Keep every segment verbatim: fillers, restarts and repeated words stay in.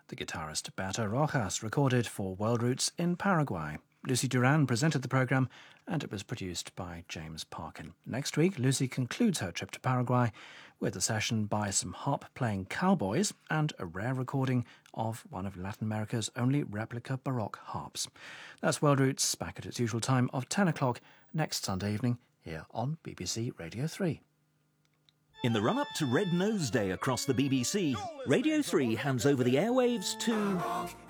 The guitarist Beto Rojas recorded for World Roots in Paraguay. Lucy Duran presented the programme and it was produced by James Parkin. Next week, Lucy concludes her trip to Paraguay with a session by some harp playing cowboys and a rare recording of one of Latin America's only replica Baroque harps. That's World Roots, back at its usual time of ten o'clock next Sunday evening here on B B C Radio three. In the run-up to Red Nose Day across the B B C, Radio three hands over the airwaves to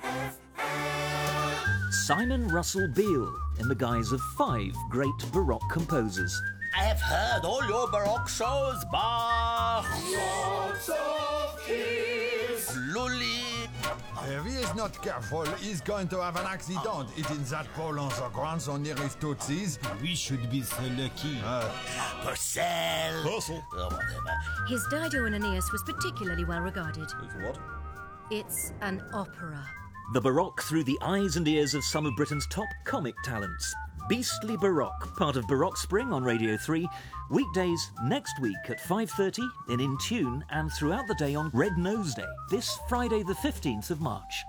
Simon Russell Beale in the guise of five great Baroque composers. I have heard all your Baroque shows, Bach, Lots of kiss. Lully. If he is not careful, he's going to have an accident. It in that Poland so grand so near his tootsies. We should be so lucky. Uh, Purcell. Purcell. Oh, whatever. His Dido and Aeneas was particularly well regarded. It's what? It's an opera. The Baroque through the eyes and ears of some of Britain's top comic talents. Beastly Baroque, part of Baroque Spring on Radio three. Weekdays next week at five thirty in In Tune and throughout the day on Red Nose Day, this Friday the fifteenth of March.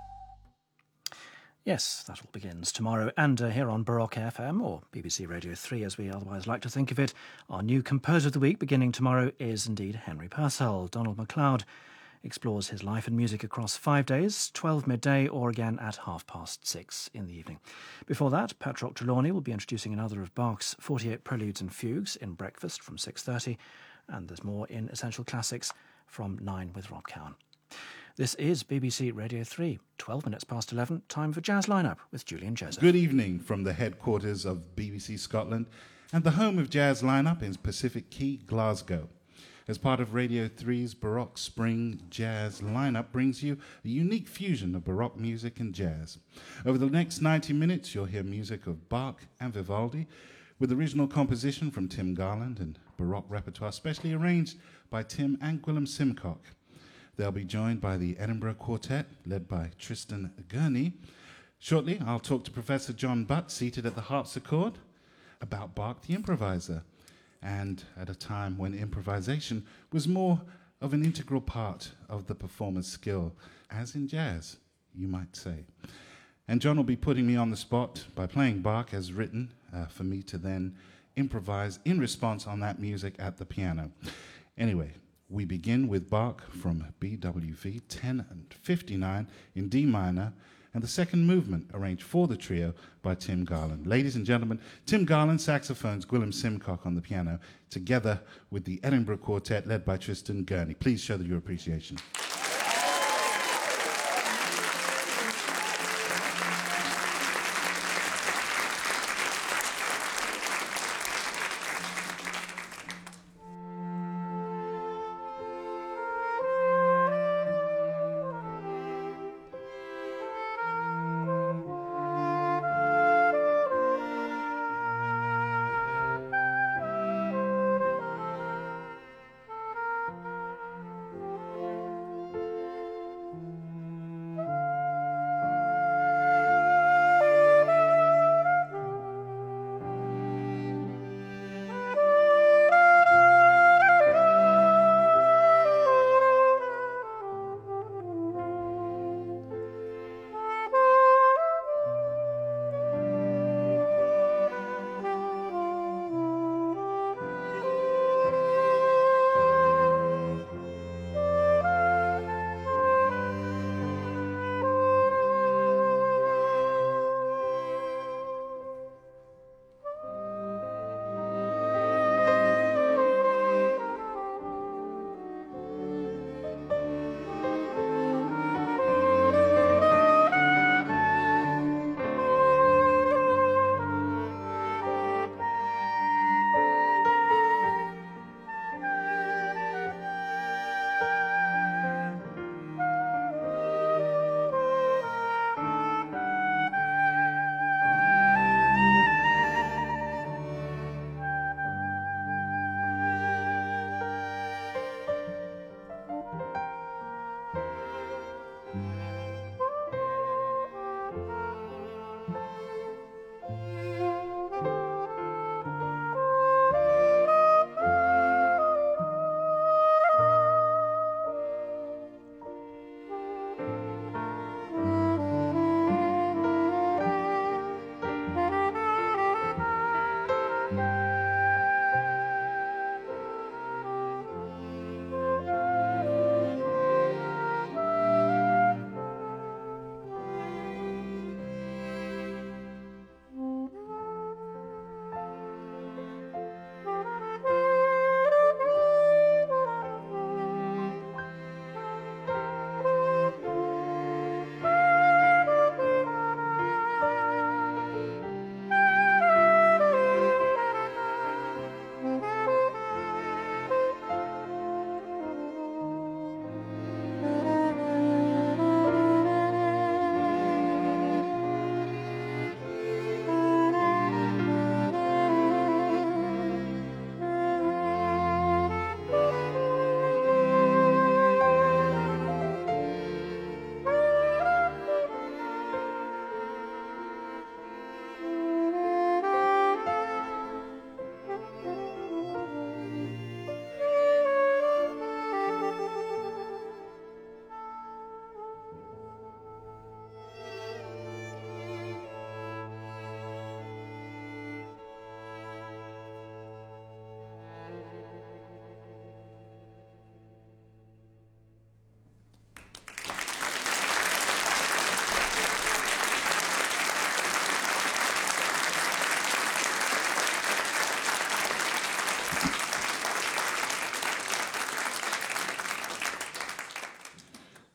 Yes, that all begins tomorrow. And uh, here on Baroque F M, or B B C Radio three as we otherwise like to think of it, our new composer of the week beginning tomorrow is indeed Henry Purcell. Donald MacLeod explores his life and music across five days, twelve midday or again at half past six in the evening. Before that, Patrick Trelawney will be introducing another of Bach's forty-eight Preludes and Fugues in Breakfast from six thirty, and there's more in Essential Classics from nine with Rob Cowan. This is B B C Radio three, twelve minutes past eleven, time for Jazz Lineup with Julian Joseph. Good evening from the headquarters of B B C Scotland and the home of Jazz Lineup in Pacific Quay, Glasgow. As part of Radio three's Baroque Spring Jazz Lineup brings you a unique fusion of Baroque music and jazz. Over the next ninety minutes, you'll hear music of Bach and Vivaldi, with original composition from Tim Garland and Baroque repertoire specially arranged by Tim and Gwilym Simcock. They'll be joined by the Edinburgh Quartet, led by Tristan Gurney. Shortly, I'll talk to Professor John Butt, seated at the harpsichord, about Bach the improviser, and at a time when improvisation was more of an integral part of the performer's skill, as in jazz, you might say. And John will be putting me on the spot by playing Bach as written, uh, for me to then improvise in response on that music at the piano. Anyway, we begin with Bach from B W V ten fifty-nine in D minor, and the second movement arranged for the trio by Tim Garland. Ladies and gentlemen, Tim Garland, saxophones, Gwilym Simcock on the piano, together with the Edinburgh Quartet led by Tristan Gurney. Please show your appreciation.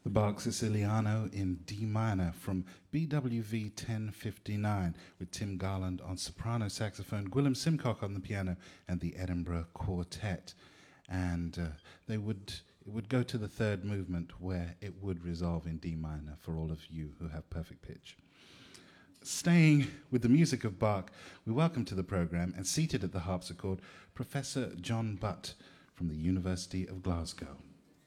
The Bach Siciliano in D minor from B W V ten fifty-nine with Tim Garland on soprano saxophone, Gwilym Simcock on the piano, and the Edinburgh Quartet. And uh, they would it would go to the third movement where it would resolve in D minor for all of you who have perfect pitch. Staying with the music of Bach, we welcome to the programme and seated at the harpsichord, Professor John Butt from the University of Glasgow.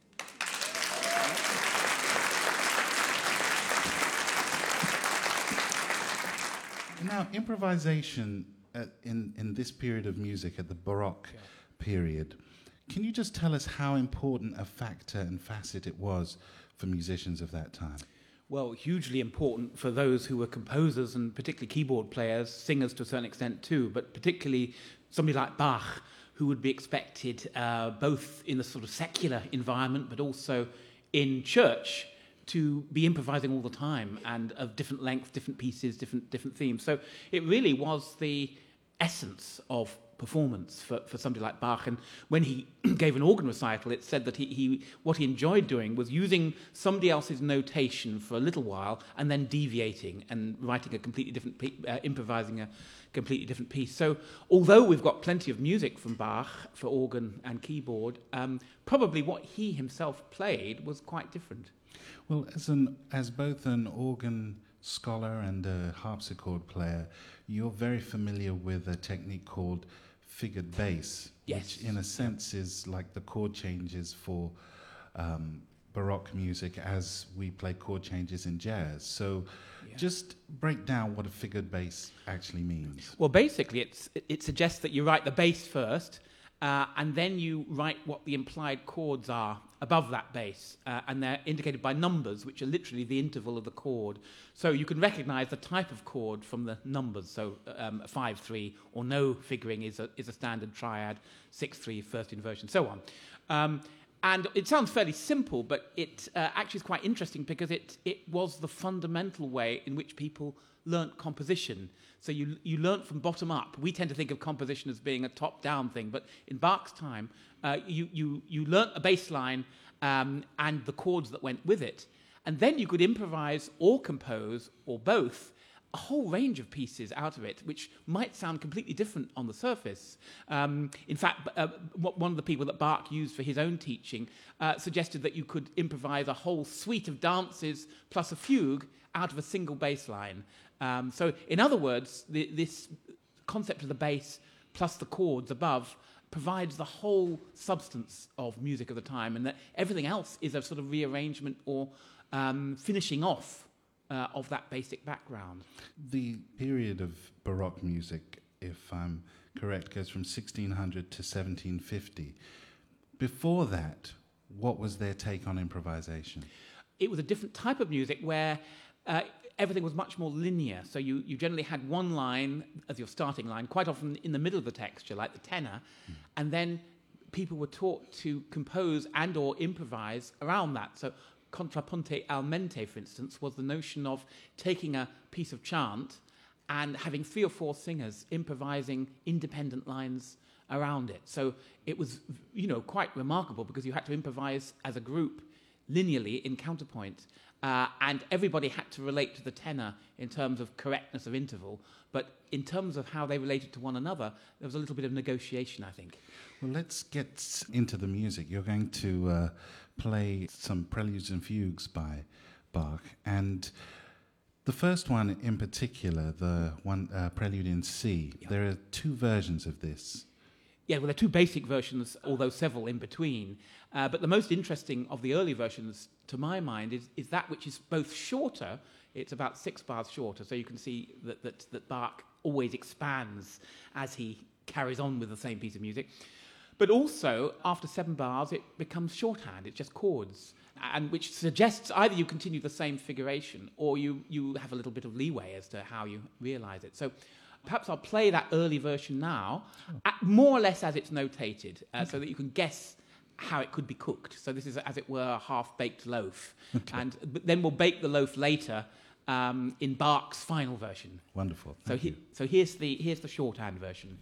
Now, improvisation at, in, in this period of music, at the Baroque yeah. period, can you just tell us how important a factor and facet it was for musicians of that time? Well, hugely important for those who were composers and particularly keyboard players, singers to a certain extent too, but particularly somebody like Bach, who would be expected uh, both in the sort of secular environment but also in church to be improvising all the time and of different length, different pieces, different different themes. So it really was the essence of performance for, for somebody like Bach. And when he gave an organ recital, it said that he, he what he enjoyed doing was using somebody else's notation for a little while and then deviating and writing a completely different, pe- uh, improvising a completely different piece. So although we've got plenty of music from Bach for organ and keyboard, um, probably what he himself played was quite different. Well, as an as both an organ scholar and a harpsichord player, you're very familiar with a technique called figured bass, yes. which in a sense is like the chord changes for um, Baroque music as we play chord changes in jazz. So yeah. just break down what a figured bass actually means. Well, basically it's, it suggests that you write the bass first, Uh, and then you write what the implied chords are above that bass, uh, and they're indicated by numbers, which are literally the interval of the chord. So you can recognize the type of chord from the numbers. So um, five three or no figuring is a, is a standard triad, six three first inversion, so on. Um, and it sounds fairly simple, but it uh, actually is quite interesting because it it was the fundamental way in which people learnt composition. So you you learnt from bottom up. We tend to think of composition as being a top-down thing, but in Bach's time, uh, you you you learnt a bass line um, and the chords that went with it, and then you could improvise or compose or both a whole range of pieces out of it, which might sound completely different on the surface. Um, in fact, uh, one of the people that Bach used for his own teaching uh, suggested that you could improvise a whole suite of dances plus a fugue out of a single bass line. Um, so, in other words, the, this concept of the bass plus the chords above provides the whole substance of music of the time, and that everything else is a sort of rearrangement or um, finishing off uh, of that basic background. The period of Baroque music, if I'm correct, goes from sixteen hundred to seventeen fifty. Before that, what was their take on improvisation? It was a different type of music where uh, everything was much more linear. So you, you generally had one line as your starting line, quite often in the middle of the texture, like the tenor, mm. and then people were taught to compose and or improvise around that. So contrapunto al mente, for instance, was the notion of taking a piece of chant and having three or four singers improvising independent lines around it. So it was, you know, quite remarkable because you had to improvise as a group linearly in counterpoint. Uh, and everybody had to relate to the tenor in terms of correctness of interval. But in terms of how they related to one another, there was a little bit of negotiation, I think. Well, let's get into the music. You're going to uh, play some preludes and fugues by Bach. And the first one in particular, the one uh, prelude in C, yeah. There are two versions of this. Yeah, well, there are two basic versions, although several in between. Uh, but the most interesting of the early versions, to my mind, is, is that which is both shorter. It's about six bars shorter, so you can see that, that, that Bach always expands as he carries on with the same piece of music. But also, after seven bars, it becomes shorthand. It's just chords, and which suggests either you continue the same figuration or you, you have a little bit of leeway as to how you realise it. So perhaps I'll play that early version now, oh. at more or less as it's notated, uh, okay. so that you can guess how it could be cooked. So this is, as it were, a half-baked loaf. Okay. And but then we'll bake the loaf later um, in Bach's final version. Wonderful. So, he, so here's the here's the shorthand version.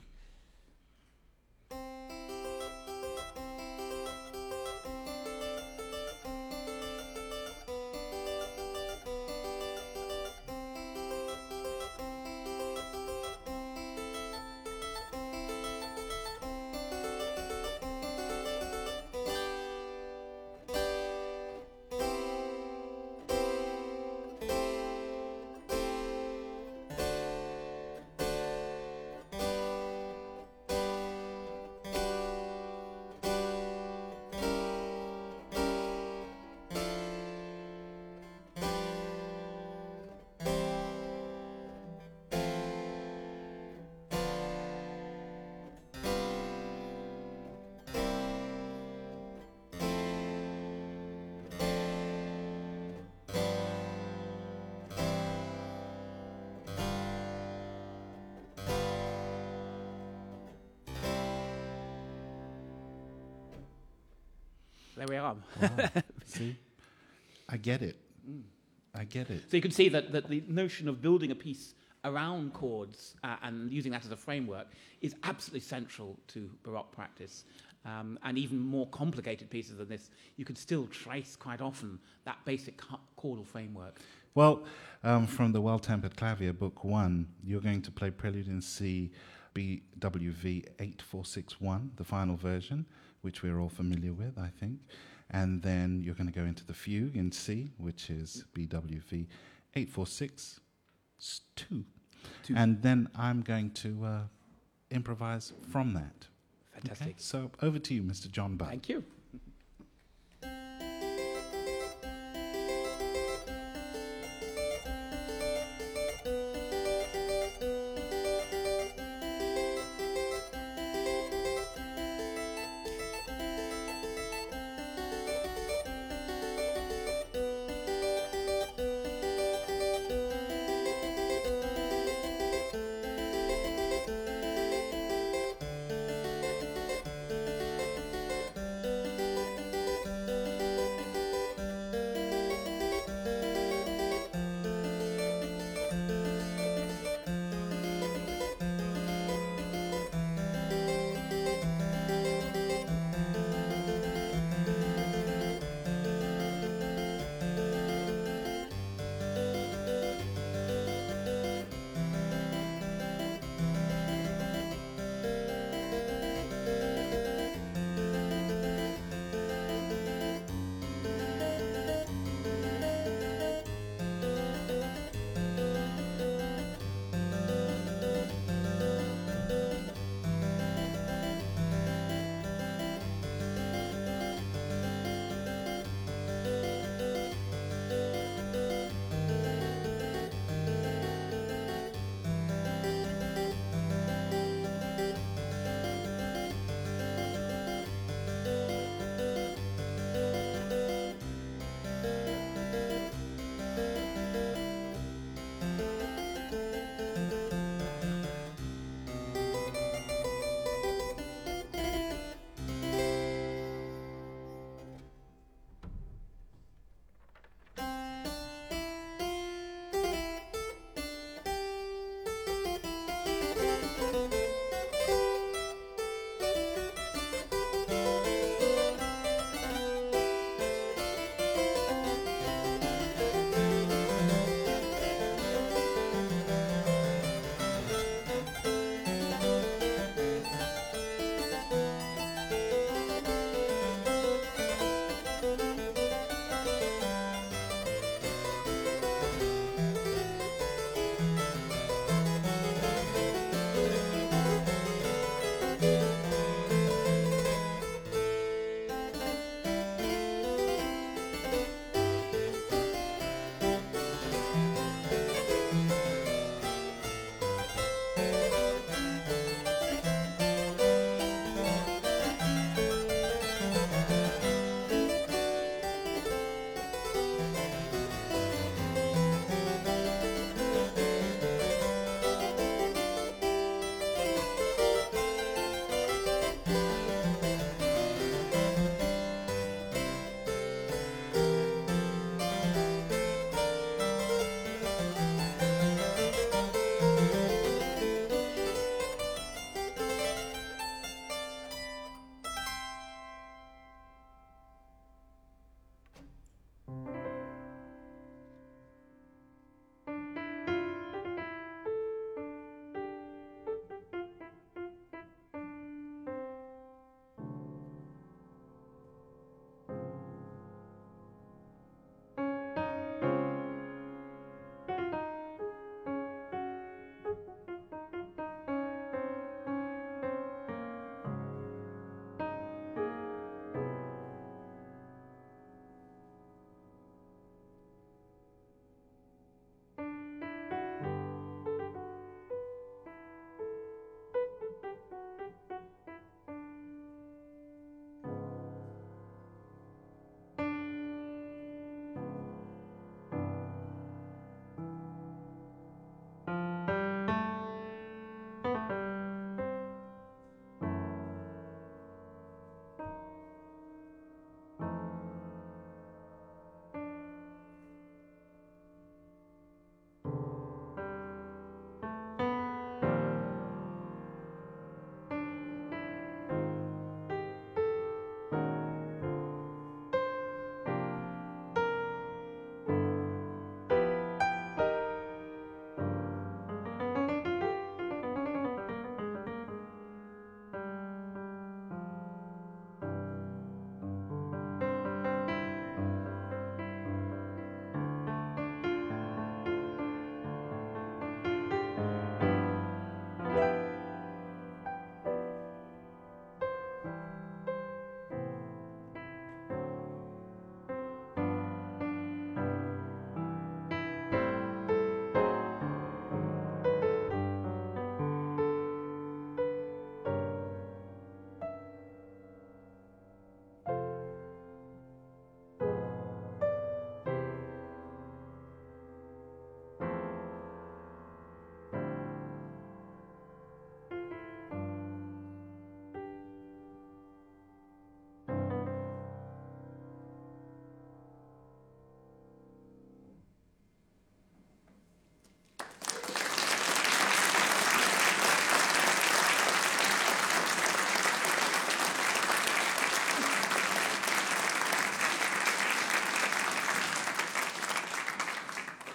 there we are. Wow. See? I get it. Mm. I get it. So you can see that, that the notion of building a piece around chords uh, and using that as a framework is absolutely central to Baroque practice. Um, and even more complicated pieces than this, you can still trace quite often that basic chordal framework. Well, um, from the Well-Tempered Clavier, Book One, you're going to play Prelude in C, B W V eight four six one, the final version, which we're all familiar with, I think. And then you're going to go into the Fugue in C, which is B W V eight four six two. And then I'm going to uh, improvise from that. Fantastic. Okay? So over to you, Mister John Butt. Thank you.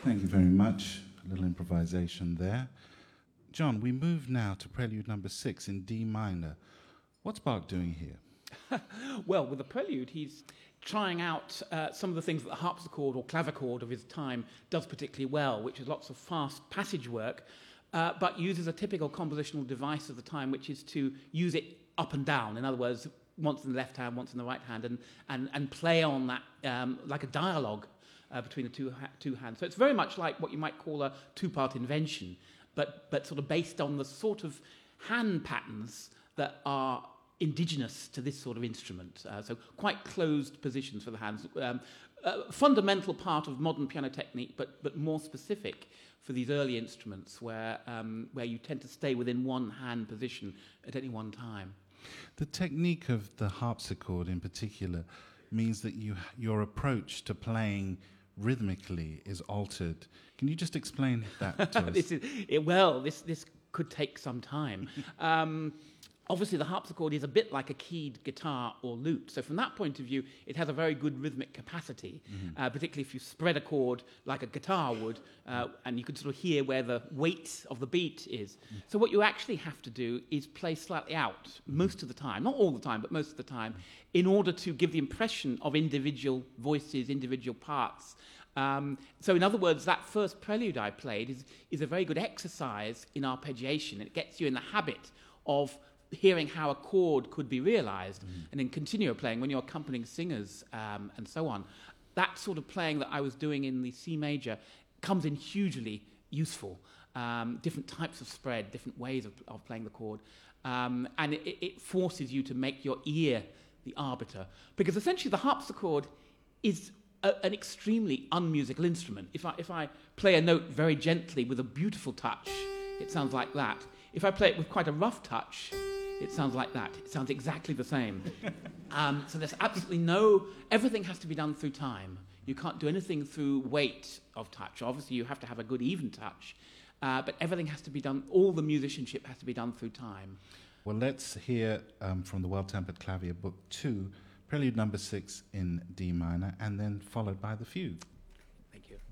Thank you very much. A little improvisation there. John, we move now to Prelude number six in D minor. What's Bach doing here? Well, with the Prelude, he's trying out uh, some of the things that the harpsichord or clavichord of his time does particularly well, which is lots of fast passage work, uh, but uses a typical compositional device of the time, which is to use it up and down. In other words, once in the left hand, once in the right hand, and, and, and play on that um, like a dialogue uh, between the two, ha- two hands. So it's very much like what you might call a two-part invention, but, but sort of based on the sort of hand patterns that are indigenous to this sort of instrument. Uh, so quite closed positions for the hands. Um, a fundamental part of modern piano technique, but, but more specific for these early instruments where, um, where you tend to stay within one hand position at any one time. The technique of the harpsichord in particular means that you, your approach to playing rhythmically is altered. Can you just explain that to us? this is, it, well, this, this could take some time. um, Obviously, the harpsichord is a bit like a keyed guitar or lute. So from that point of view, it has a very good rhythmic capacity, mm-hmm. uh, particularly if you spread a chord like a guitar would, uh, and you can sort of hear where the weight of the beat is. Mm-hmm. So what you actually have to do is play slightly out most of the time, not all the time, but most of the time, in order to give the impression of individual voices, individual parts. Um, so in other words, that first prelude I played is, is a very good exercise in arpeggiation. It gets you in the habit of hearing how a chord could be realized, mm. and then continue playing when you're accompanying singers um, and so on. That sort of playing that I was doing in the C major comes in hugely useful. Um, different types of spread, different ways of, of playing the chord. Um, and it, it forces you to make your ear the arbiter. Because essentially the harpsichord is a, an extremely unmusical instrument. If I, if I play a note very gently with a beautiful touch, it sounds like that. If I play it with quite a rough touch, it sounds like that. It sounds exactly the same. um, so there's absolutely no... Everything has to be done through time. You can't do anything through weight of touch. Obviously, you have to have a good even touch. Uh, but everything has to be done... All the musicianship has to be done through time. Well, let's hear um, from the Well-Tempered Clavier, Book two, Prelude number six in D minor, and then followed by the fugue. Thank you.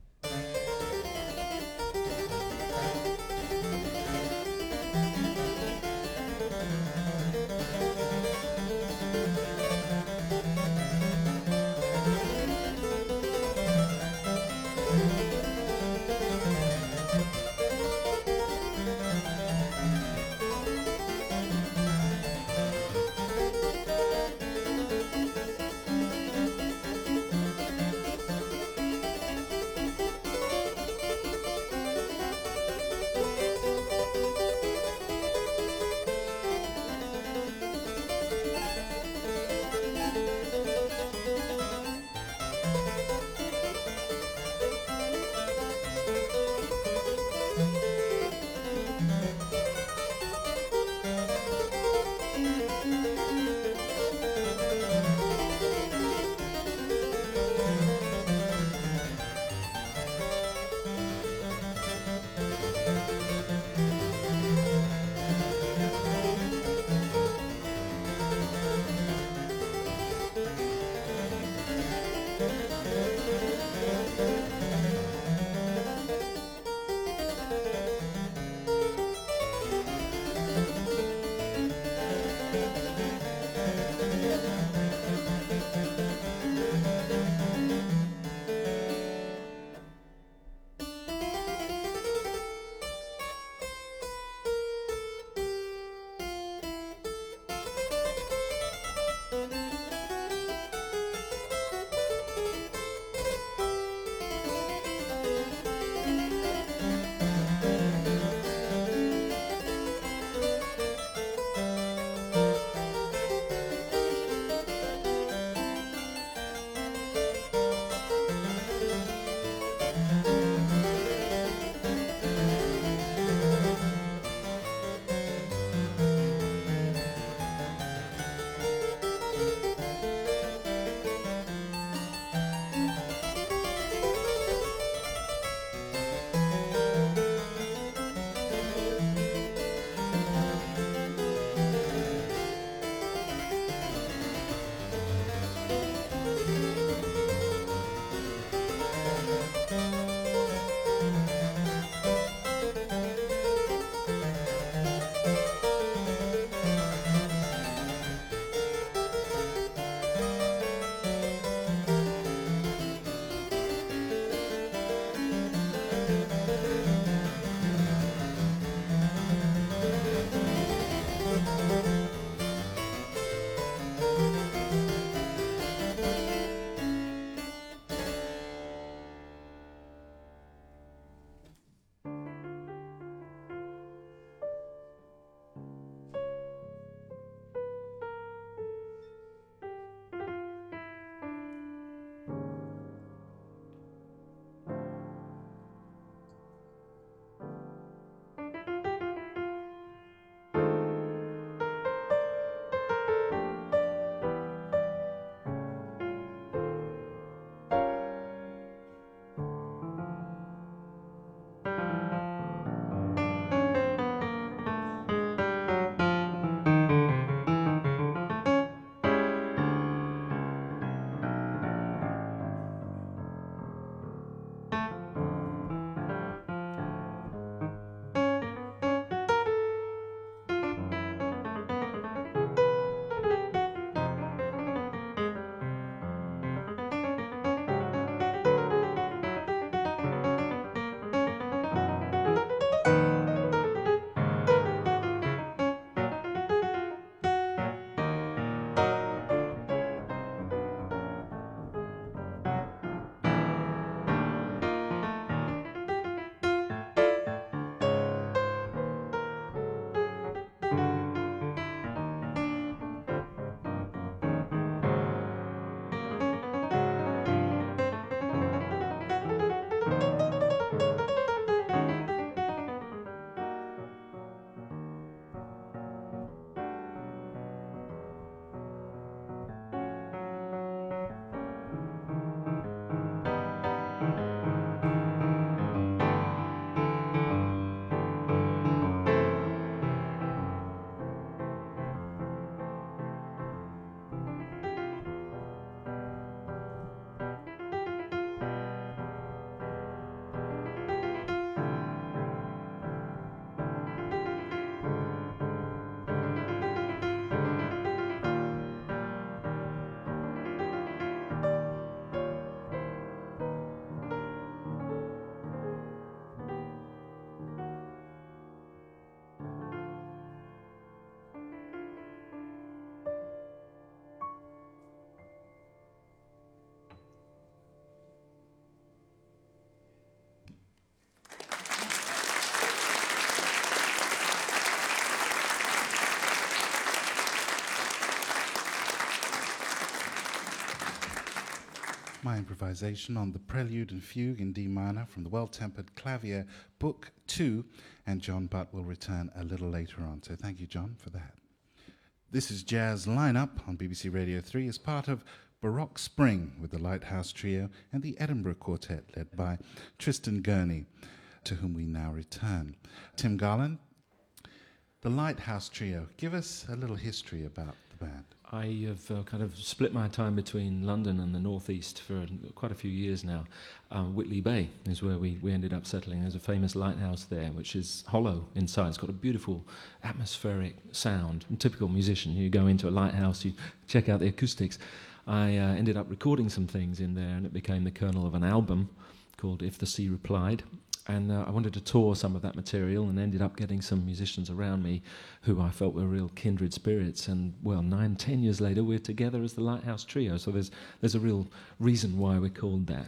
My improvisation on the Prelude and Fugue in D minor from the Well-Tempered Clavier, Book two, and John Butt will return a little later on. So thank you, John, for that. This is Jazz Lineup on B B C Radio three as part of Baroque Spring with the Lighthouse Trio and the Edinburgh Quartet led by Tristan Gurney, to whom we now return. Tim Garland, the Lighthouse Trio, give us a little history about the band. I have uh, kind of split my time between London and the northeast for quite a few years now. Uh, Whitley Bay is where we, we ended up settling. There's a famous lighthouse there, which is hollow inside. It's got a beautiful atmospheric sound. A typical musician, you go into a lighthouse, you check out the acoustics. I uh, ended up recording some things in there, and it became the kernel of an album called If the Sea Replied. And uh, I wanted to tour some of that material and ended up getting some musicians around me who I felt were real kindred spirits. And, well, nine, ten years later, we're together as the Lighthouse Trio. So there's there's a real reason why we're called that.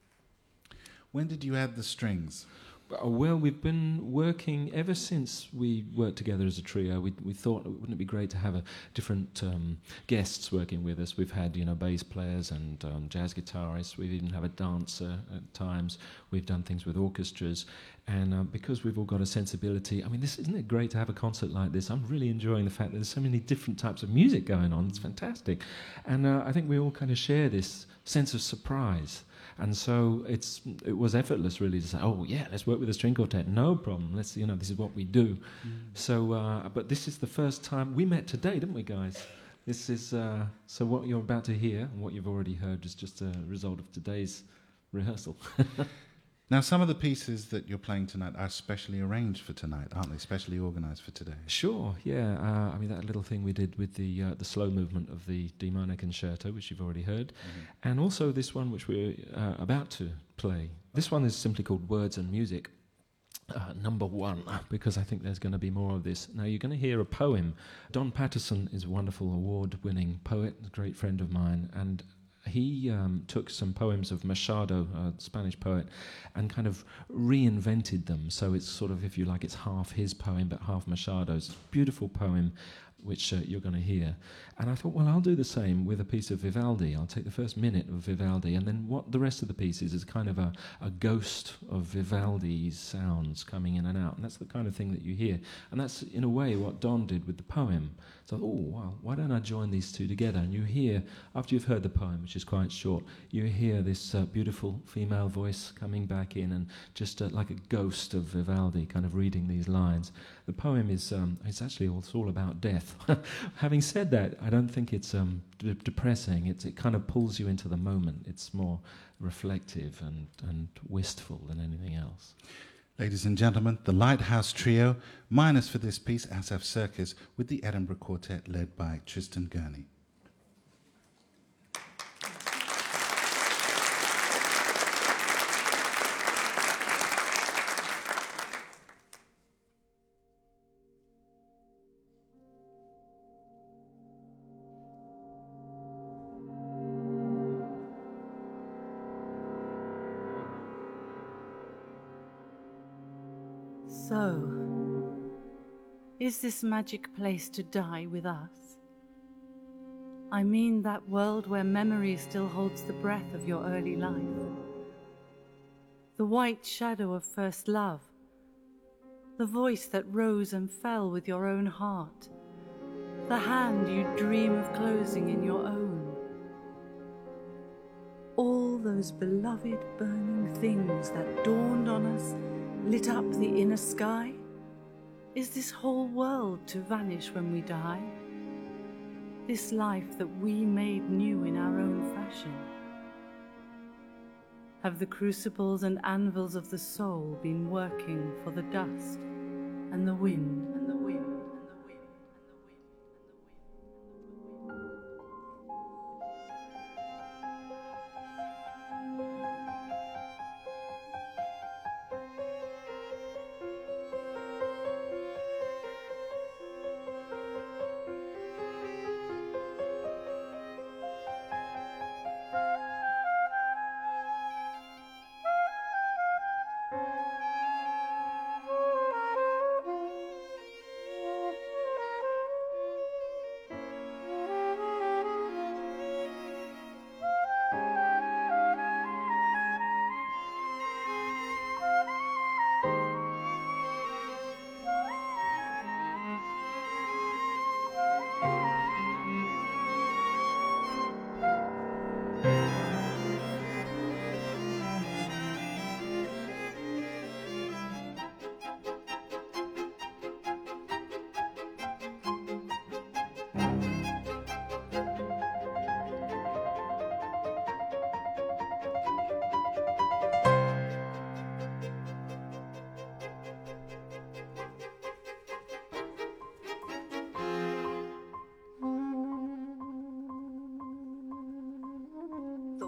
When did you add the strings? Well, we've been working ever since we worked together as a trio. We we thought, wouldn't it be great to have a different um, guests working with us? We've had, you know, bass players and um, jazz guitarists. We've even had a dancer at times. We've done things with orchestras, and uh, because we've all got a sensibility. I mean, this isn't it great to have a concert like this? I'm really enjoying the fact that there's so many different types of music going on. It's fantastic, and uh, I think we all kind of share this sense of surprise. And so it's it was effortless, really, to say, oh, yeah, let's work with a string quartet. No problem. Let's, you know, this is what we do. Mm. So, uh, but this is the first time we met today, didn't we, guys? This is, uh, so what you're about to hear and what you've already heard is just a result of today's rehearsal. Now, some of the pieces that you're playing tonight are specially arranged for tonight, aren't they? Specially organised for today. Sure, yeah. Uh, I mean, that little thing we did with the uh, the slow movement of the D minor concerto, which you've already heard, mm-hmm. and also this one, which we're uh, about to play. This one is simply called Words and Music, uh, number one, because I think there's going to be more of this. Now, you're going to hear a poem. Don Patterson is a wonderful award-winning poet, a great friend of mine, and he um, took some poems of Machado, a Spanish poet, and kind of reinvented them. So it's sort of, if you like, it's half his poem, but half Machado's. Beautiful poem, which uh, you're going to hear. And I thought, well, I'll do the same with a piece of Vivaldi. I'll take the first minute of Vivaldi, and then what the rest of the piece is is kind of a, a ghost of Vivaldi's sounds coming in and out. And that's the kind of thing that you hear. And that's, in a way, what Don did with the poem. So, oh, wow, why don't I join these two together? And you hear, after you've heard the poem, which is quite short, you hear this uh, beautiful female voice coming back in and just uh, like a ghost of Vivaldi kind of reading these lines. The poem is, um, it's actually all, it's all about death. Having said that, I don't think it's um, d- depressing. It's, it kind of pulls you into the moment. It's more reflective and, and wistful than anything else. Ladies and gentlemen, the Lighthouse Trio, minus for this piece, Asaf Serkis, with the Edinburgh Quartet led by Tristan Gurney. So, is this magic place to die with us? I mean that world where memory still holds the breath of your early life. The white shadow of first love. The voice that rose and fell with your own heart. The hand you dream of closing in your own. All those beloved burning things that dawned on us, lit up the inner sky? Is this whole world to vanish when we die? This life that we made new in our own fashion? Have the crucibles and anvils of the soul been working for the dust and the wind and the wind?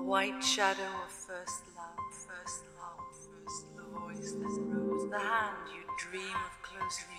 white shadow of first love, first love, first the voice that rose, the hand you dream of closely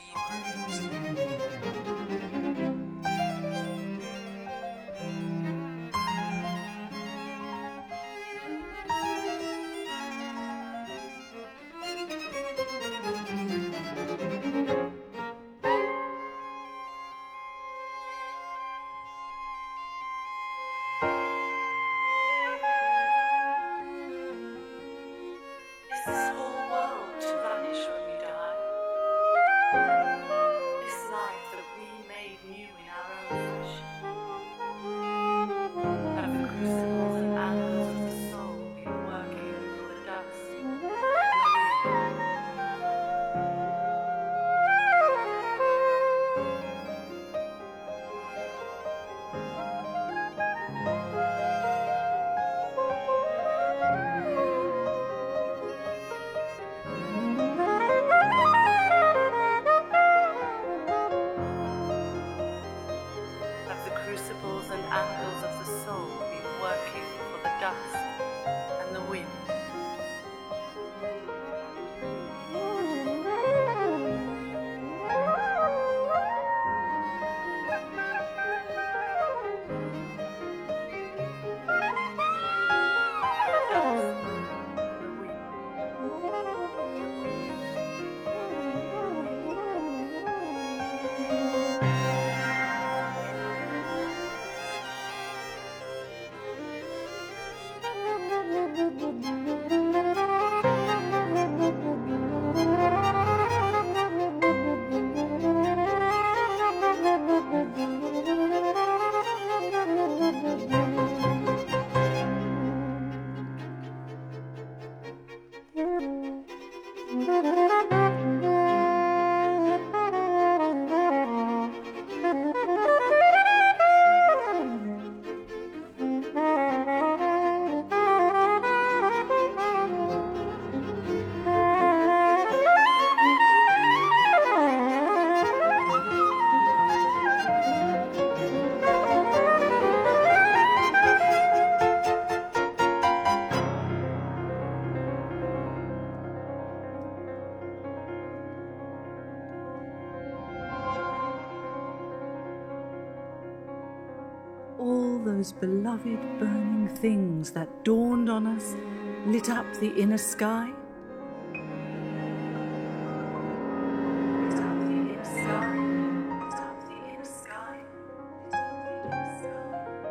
those beloved burning things that dawned on us, lit up the inner sky. Lit up the inner sky. Lit up the inner sky. Lit up the inner sky.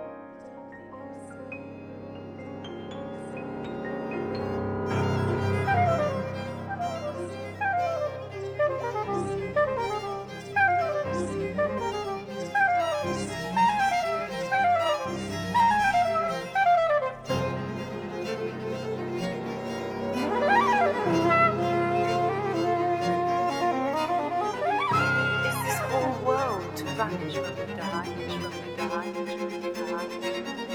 Vanish from the die, from the die, from the die, from the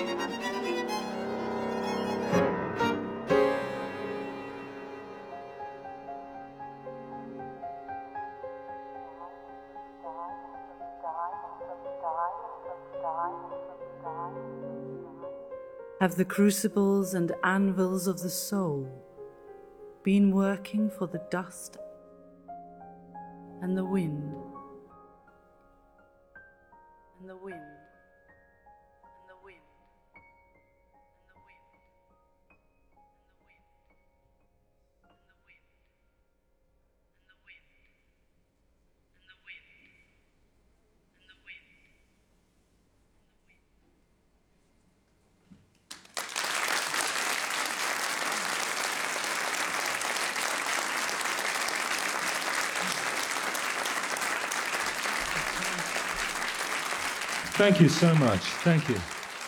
Have the crucibles and anvils of the soul been working for the dust and the wind? And the wind, and the wind, and the wind, and the wind, and the wind, and the wind, and the wind, and the wind, Thank you so much. Thank you.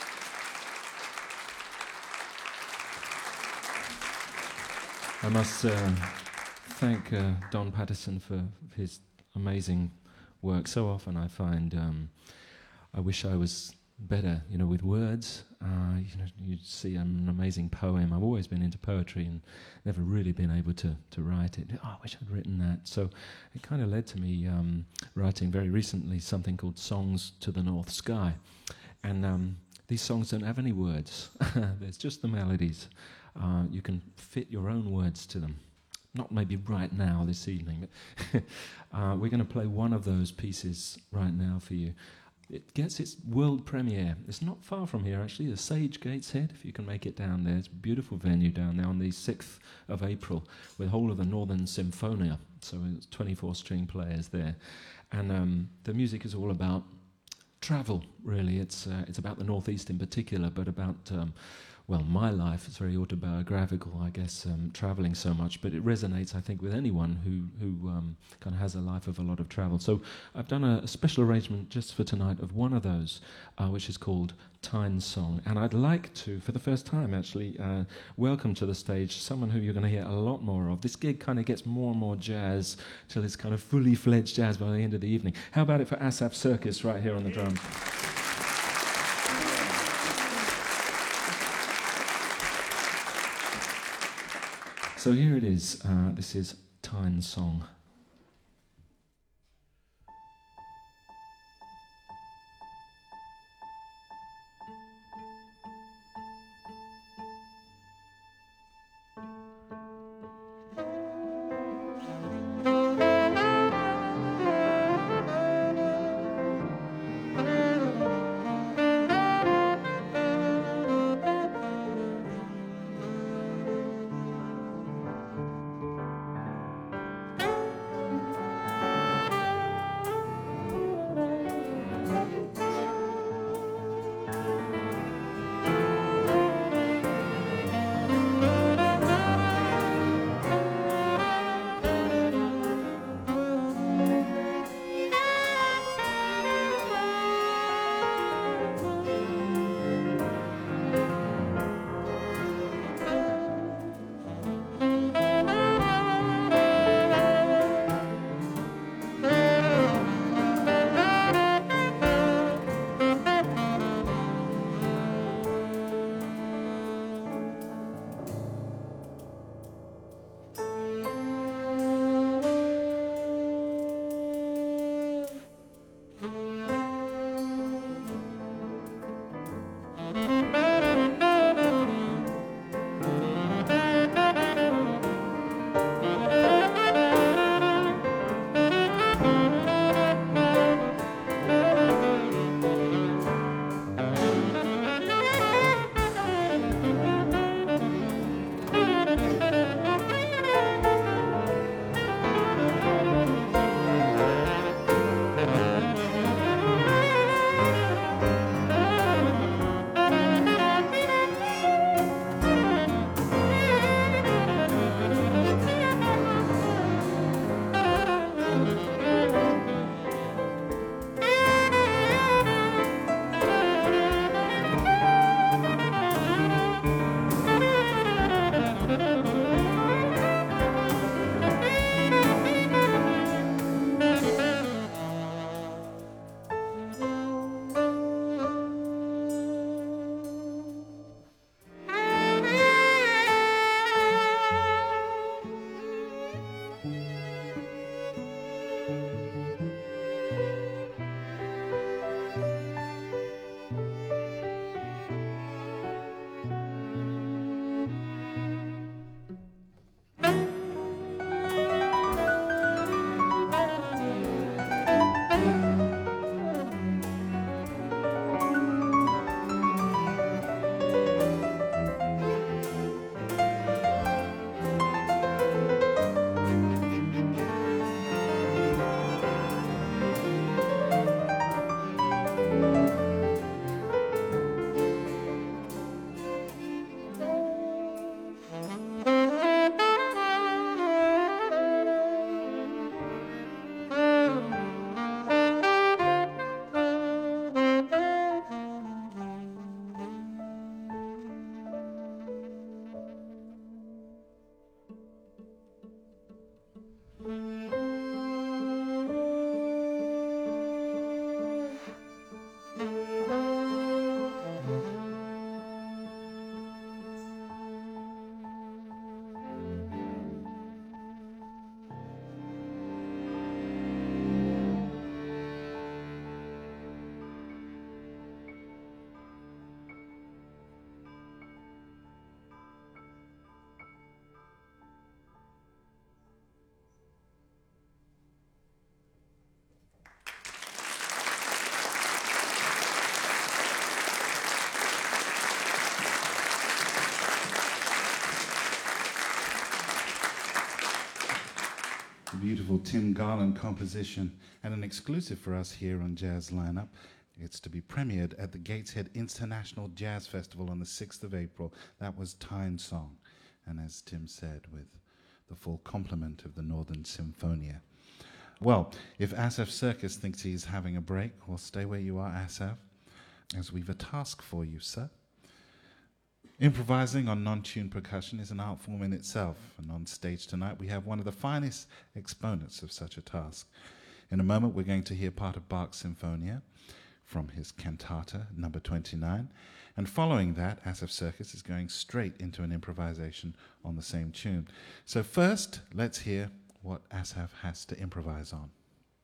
I must uh, thank uh, Don Patterson for his amazing work. So often I find um, I wish I was better, you know, with words. Uh, you know, you see an amazing poem. I've always been into poetry and never really been able to, to write it. Oh, I wish I'd written that. So it kind of led to me um, writing very recently something called Songs to the North Sky. And um, these songs don't have any words. There's just the melodies. Uh, you can fit your own words to them. Not maybe right now this evening, but uh, we're going to play one of those pieces right now for you. It gets its world premiere. It's not far from here, actually, the Sage Gateshead, if you can make it down there. It's a beautiful venue down there on the sixth of April with the whole of the Northern Symphonia. So it's twenty-four string players there. And um, the music is all about travel, really. It's uh, it's about the Northeast in particular, but about... Um, Well, my life is very autobiographical, I guess, um, travelling so much, but it resonates, I think, with anyone who, who um, kind of has a life of a lot of travel. So I've done a, a special arrangement just for tonight of one of those, uh, which is called Tyne's Song. And I'd like to, for the first time, actually, uh, welcome to the stage someone who you're going to hear a lot more of. This gig kind of gets more and more jazz till it's kind of fully fledged jazz by the end of the evening. How about it for Asaf Circus right here on the drums? So here it is. Uh, this is Tyne's Song. Thank beautiful Tim Garland composition and an exclusive for us here on Jazz Lineup. It's to be premiered at the Gateshead International Jazz Festival on the sixth of April. That was Tyne Song, and as Tim said, with the full complement of the Northern Symphonia. Well, if Asaf Circus thinks he's having a break, well, stay where you are, Asaf, as we've a task for you, sir. Improvising on non-tuned percussion is an art form in itself, and on stage tonight we have one of the finest exponents of such a task. In a moment we're going to hear part of Bach's Sinfonia from his cantata, number twenty-nine, and following that, Asaf Circus is going straight into an improvisation on the same tune. So first, let's hear what Asaf has to improvise on.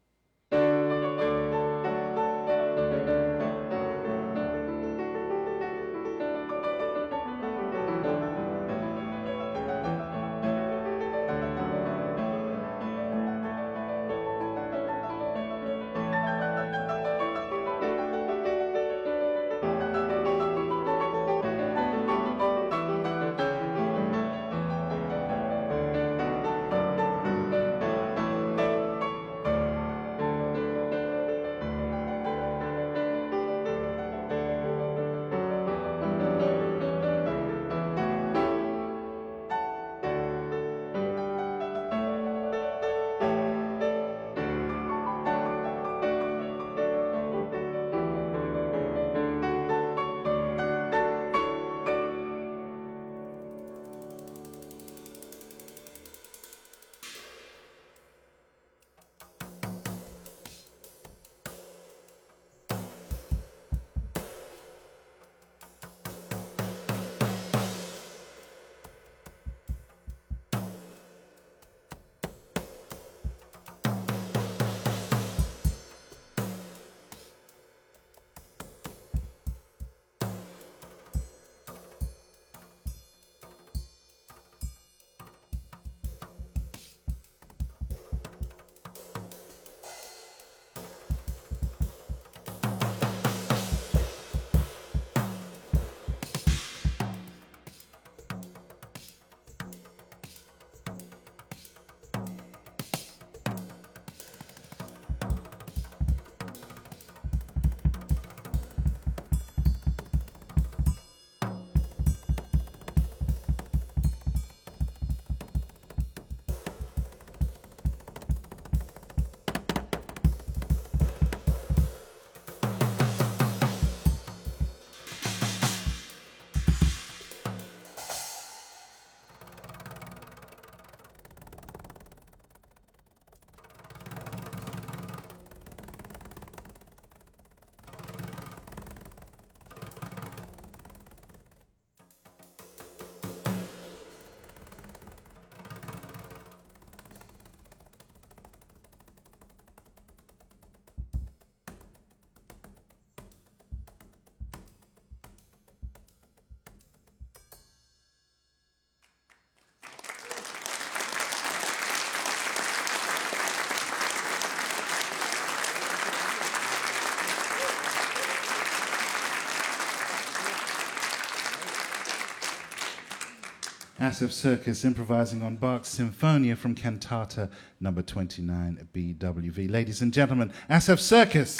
Asaf Circus improvising on Bach's Sinfonia from Cantata number twenty-nine B W V. Ladies and gentlemen, Asaf Circus.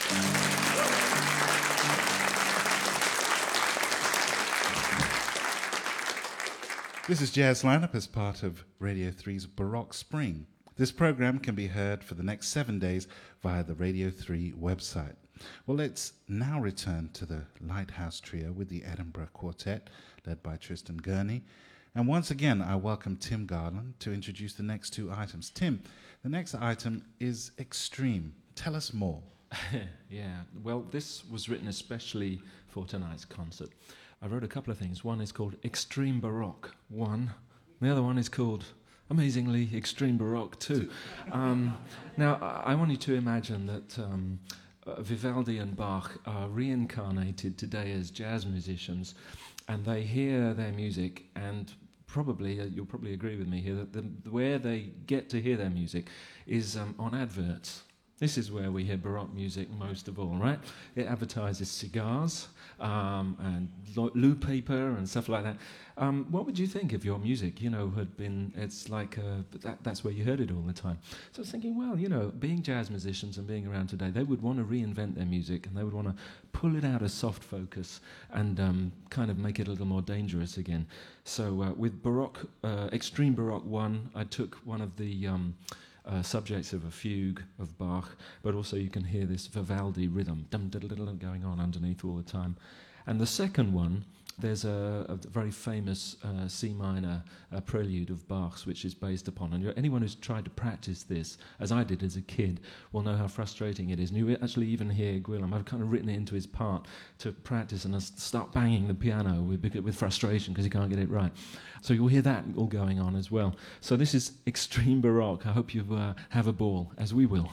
This is Jazz Lineup as part of Radio three's Baroque Spring. This program can be heard for the next seven days via the Radio three website. Well, let's now return to the Lighthouse Trio with the Edinburgh Quartet, led by Tristan Gurney. And once again, I welcome Tim Garland to introduce the next two items. Tim, the next item is Extreme. Tell us more. Yeah, well, this was written especially for tonight's concert. I wrote a couple of things. One is called Extreme Baroque one. The other one is called, amazingly, Extreme Baroque two. Um, now, I I want you to imagine that um, uh, Vivaldi and Bach are reincarnated today as jazz musicians, and they hear their music, and probably, uh, you'll probably agree with me here, that the, where they get to hear their music is um, on adverts. This is where we hear Baroque music most of all, right? It advertises cigars um, and lo- loo paper and stuff like that. Um, what would you think if your music, you know, had been, it's like, uh, that, that's where you heard it all the time. So I was thinking, well, you know, being jazz musicians and being around today, they would want to reinvent their music and they would want to pull it out of soft focus and um, kind of make it a little more dangerous again. So uh, with Baroque, uh, Extreme Baroque one, I took one of the... Um, Uh, subjects of a fugue of Bach, but also you can hear this Vivaldi rhythm dum, dum, dum, dum, going on underneath all the time. And the second one, there's a, a very famous uh, C minor uh, prelude of Bach's, which is based upon, and anyone who's tried to practice this, as I did as a kid, will know how frustrating it is. And you actually even hear Gwilym, I've kind of written it into his part to practice and start banging the piano with, with frustration because he can't get it right. So you'll hear that all going on as well. So this is Extreme Baroque. I hope you uh, have a ball, as we will.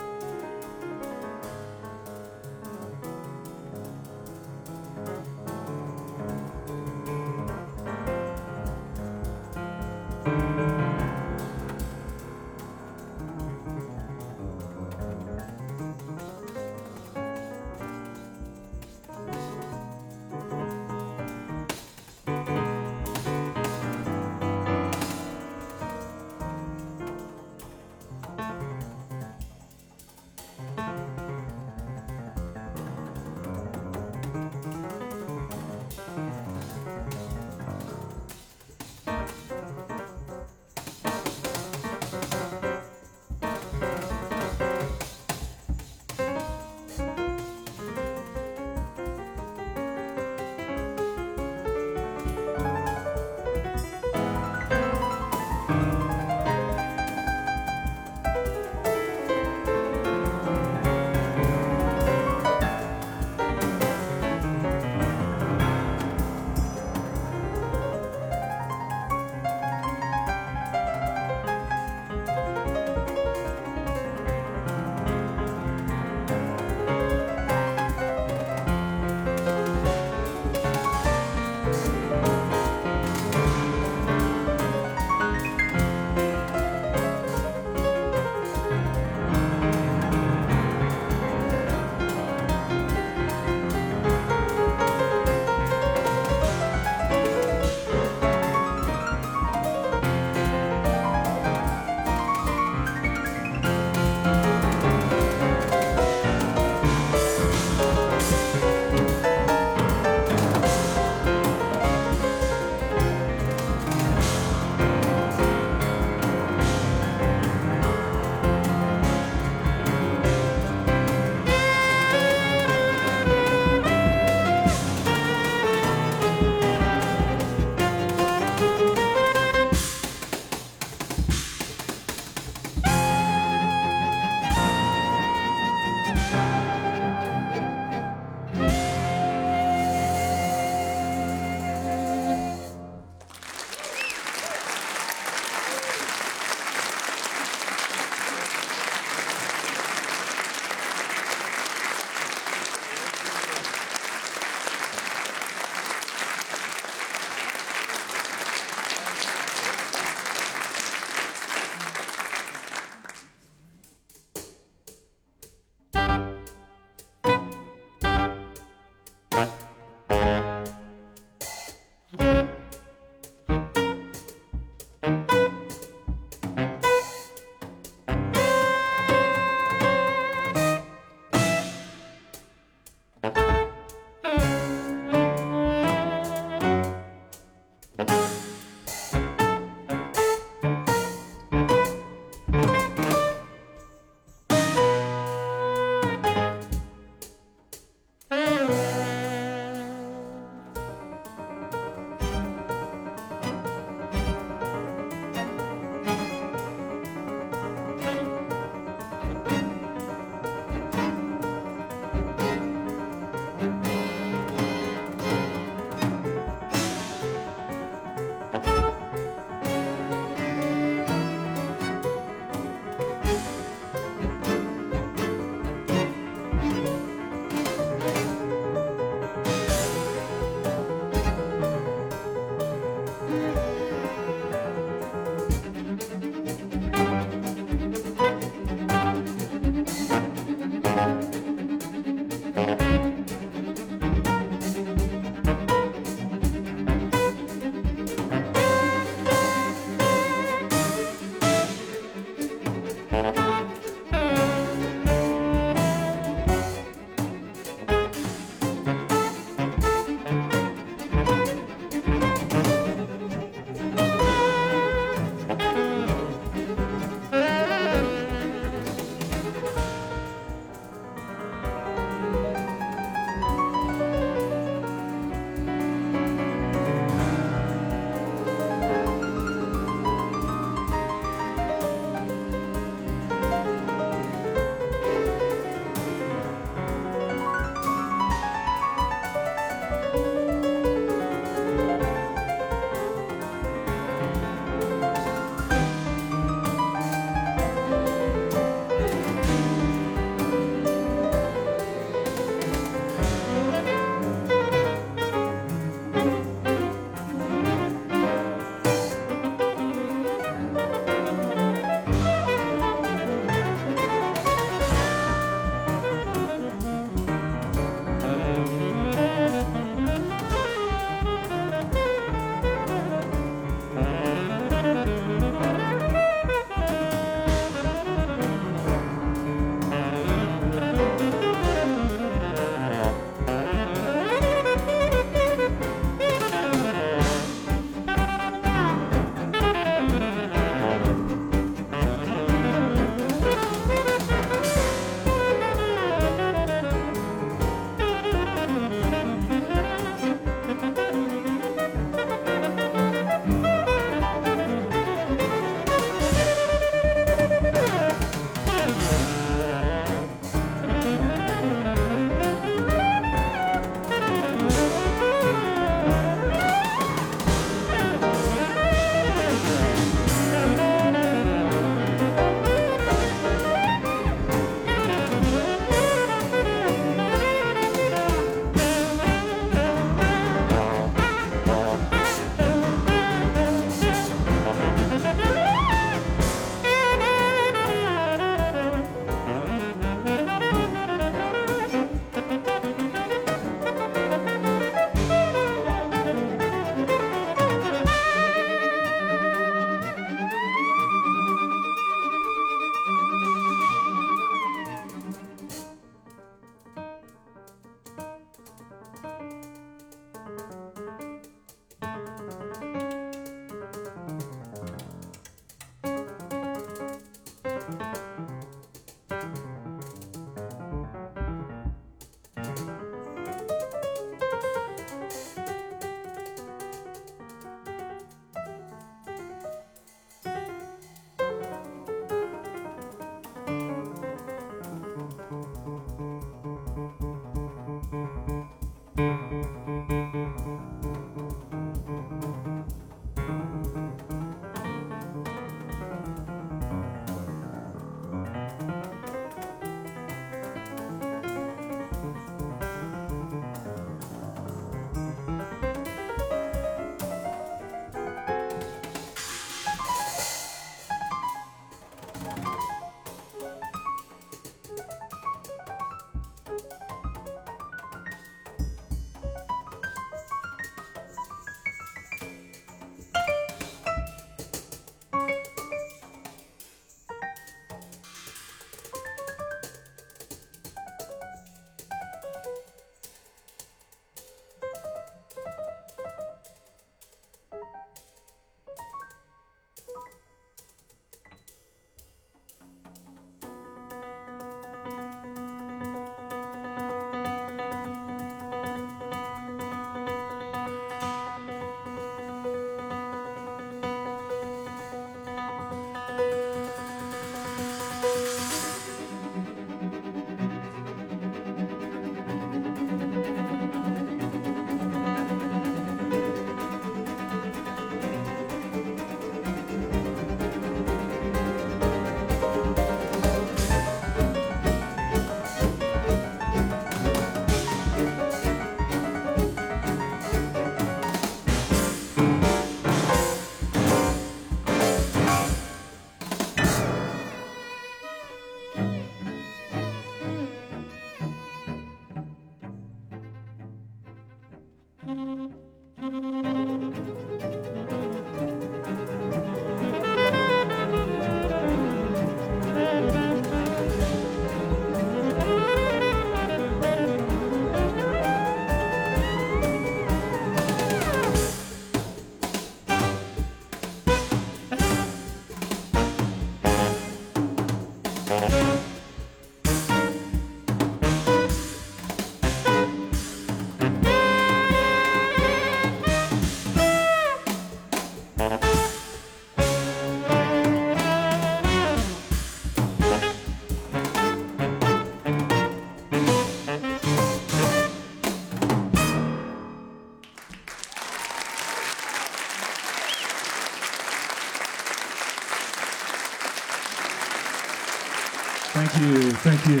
Thank you, thank you.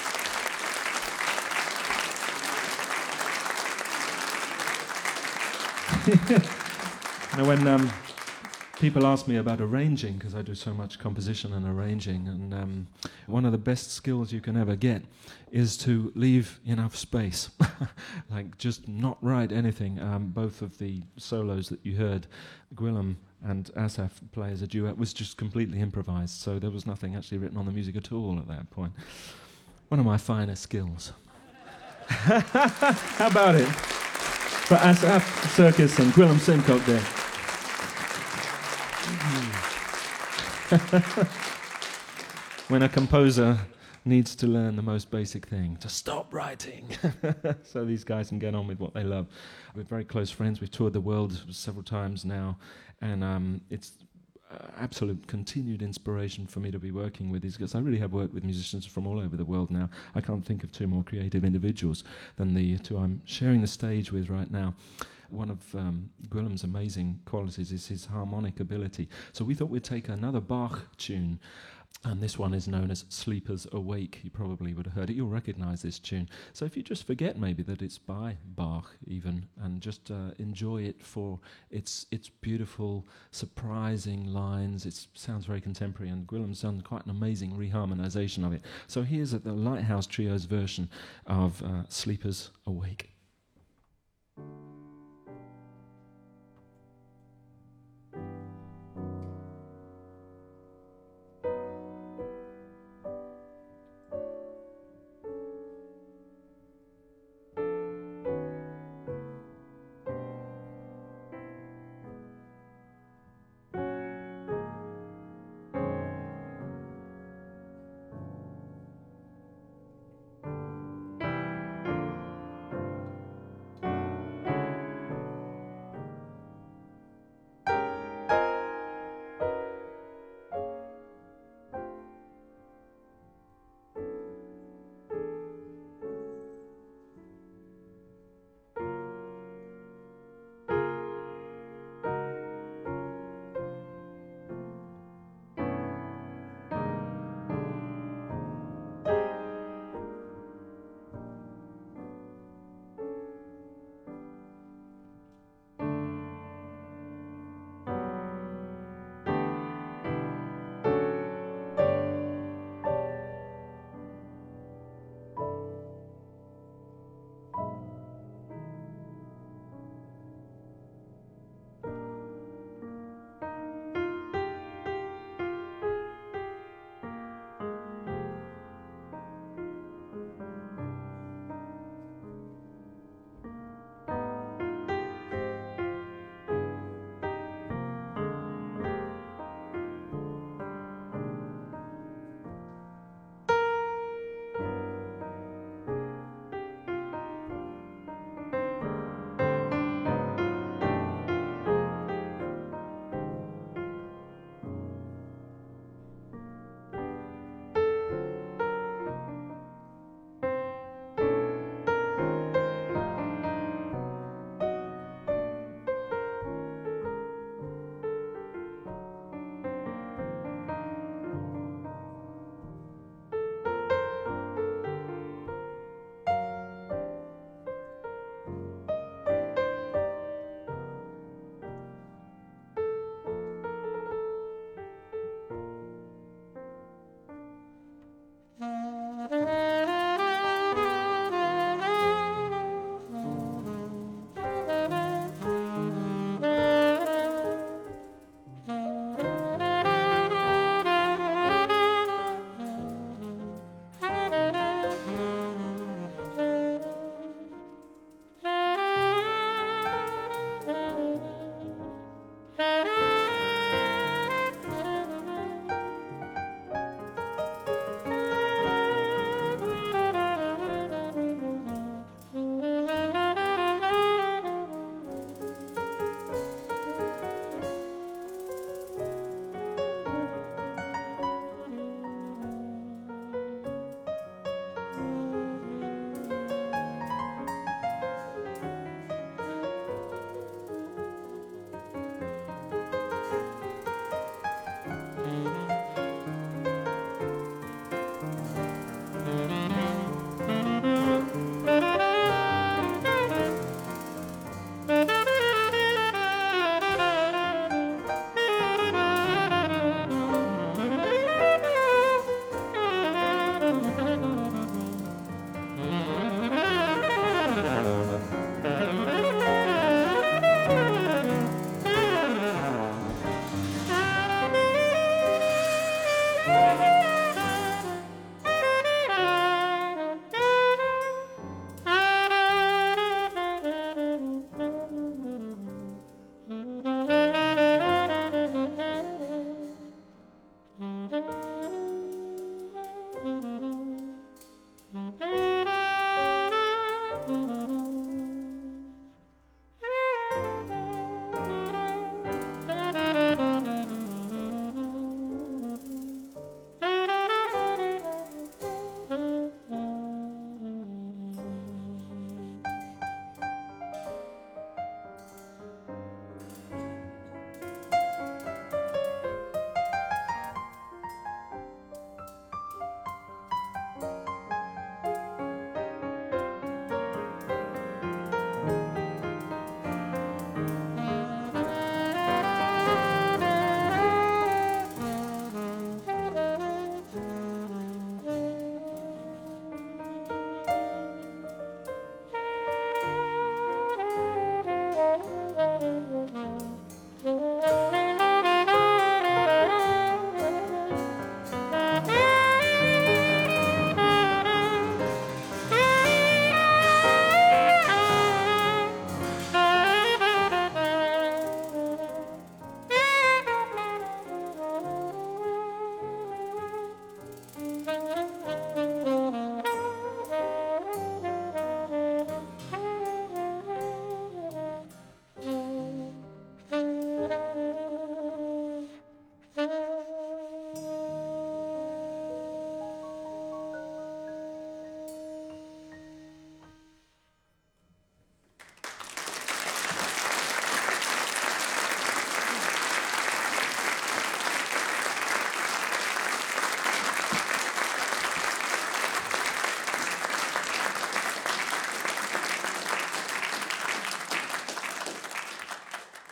Now, when um, people ask me about arranging, because I do so much composition and arranging, and um, one of the best skills you can ever get is to leave enough space, like just not write anything. Um, both of the solos that you heard, Gwilym and Asaf play as a duet, was just completely improvised, so there was nothing actually written on the music at all at that point. One of my finest skills. How about it? For Asaf Circus and Gwilym Simcoe Day. When a composer needs to learn the most basic thing, to stop writing, so these guys can get on with what they love. We're very close friends. We've toured the world several times now, and um, it's uh, absolute continued inspiration for me to be working with these guys. I really have worked with musicians from all over the world now. I can't think of two more creative individuals than the two I'm sharing the stage with right now. One of um, Gwilym's amazing qualities is his harmonic ability. So we thought we'd take another Bach tune, and this one is known as Sleepers Awake. You probably would have heard it. You'll recognise this tune. So if you just forget maybe that it's by Bach even, and just uh, enjoy it for its its beautiful, surprising lines. It sounds very contemporary, and Gwilym's done quite an amazing reharmonisation of it. So here's the Lighthouse Trio's version of uh, Sleepers Awake.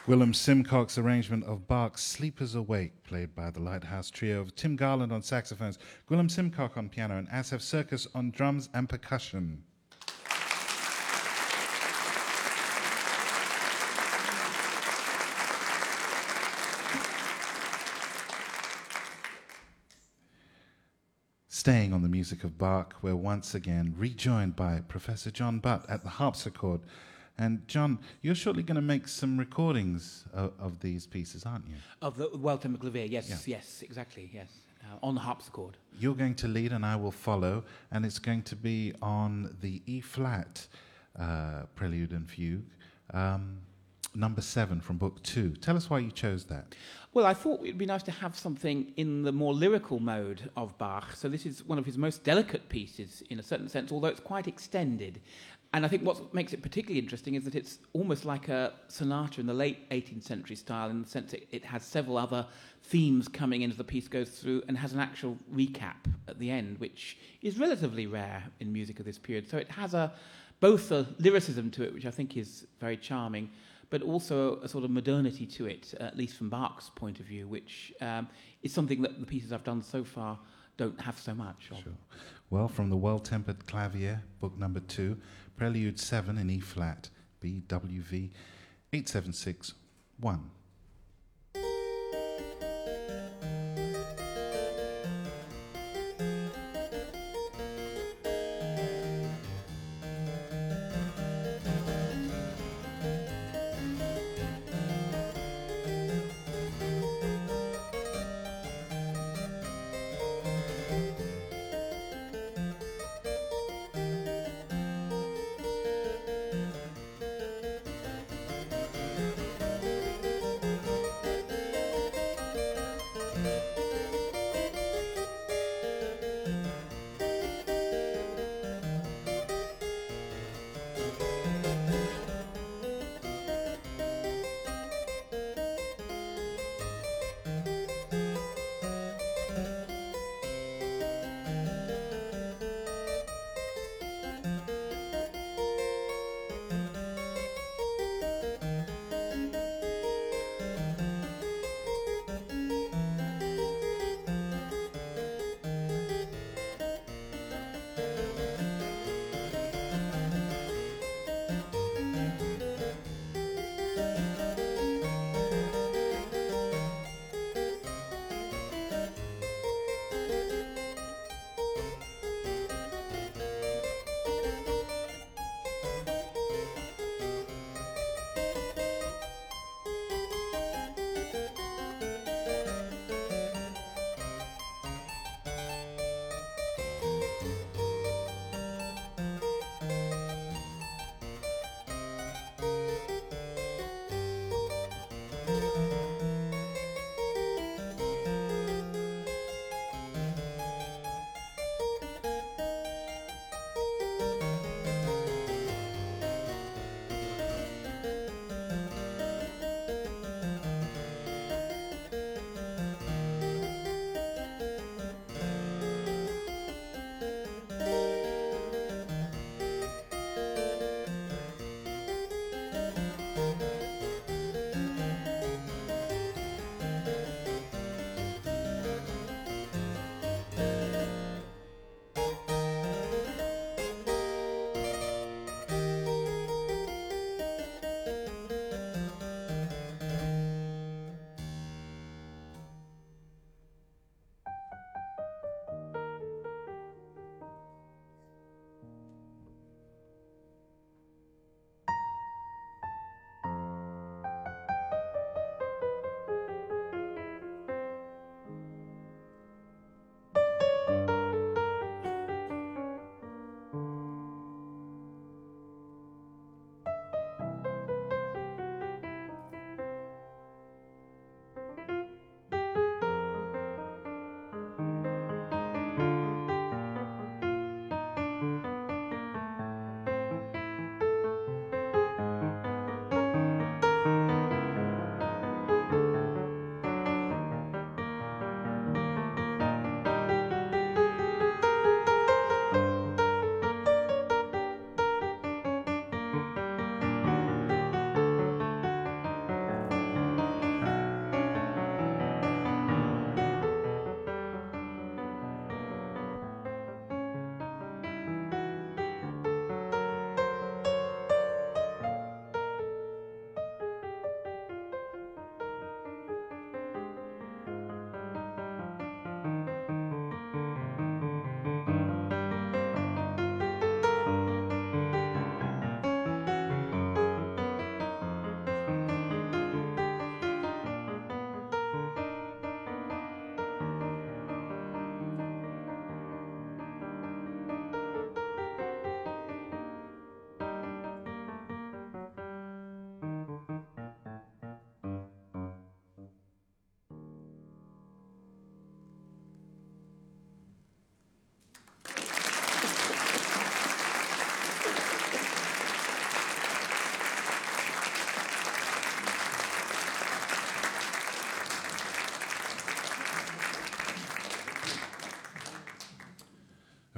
Willem Simcock's arrangement of Bach's Sleepers Awake, played by the Lighthouse Trio of Tim Garland on saxophones, Willem Simcock on piano, and Asaf Circus on drums and percussion. Staying on the music of Bach, we're once again rejoined by Professor John Butt at the harpsichord. And John, you're shortly going to make some recordings of, of these pieces, aren't you? Of the Weltempel Clavier, yes, Yeah. yes, exactly, yes. Uh, on the harpsichord. You're going to lead and I will follow, and it's going to be on the E-flat uh, Prelude and Fugue, um, number seven from book two. Tell us why you chose that. Well, I thought it'd be nice to have something in the more lyrical mode of Bach. So this is one of his most delicate pieces in a certain sense, although it's quite extended. And I think what makes it particularly interesting is that it's almost like a sonata in the late eighteenth century style, in the sense that it has several other themes coming in as the piece goes through, and has an actual recap at the end, which is relatively rare in music of this period. So it has a both a lyricism to it, which I think is very charming, but also a sort of modernity to it, at least from Bach's point of view, which um, is something that the pieces I've done so far don't have so much of. Sure. Well, from the Well-Tempered Clavier, book number two, Prelude seven in E-flat, B W V eight seven six one.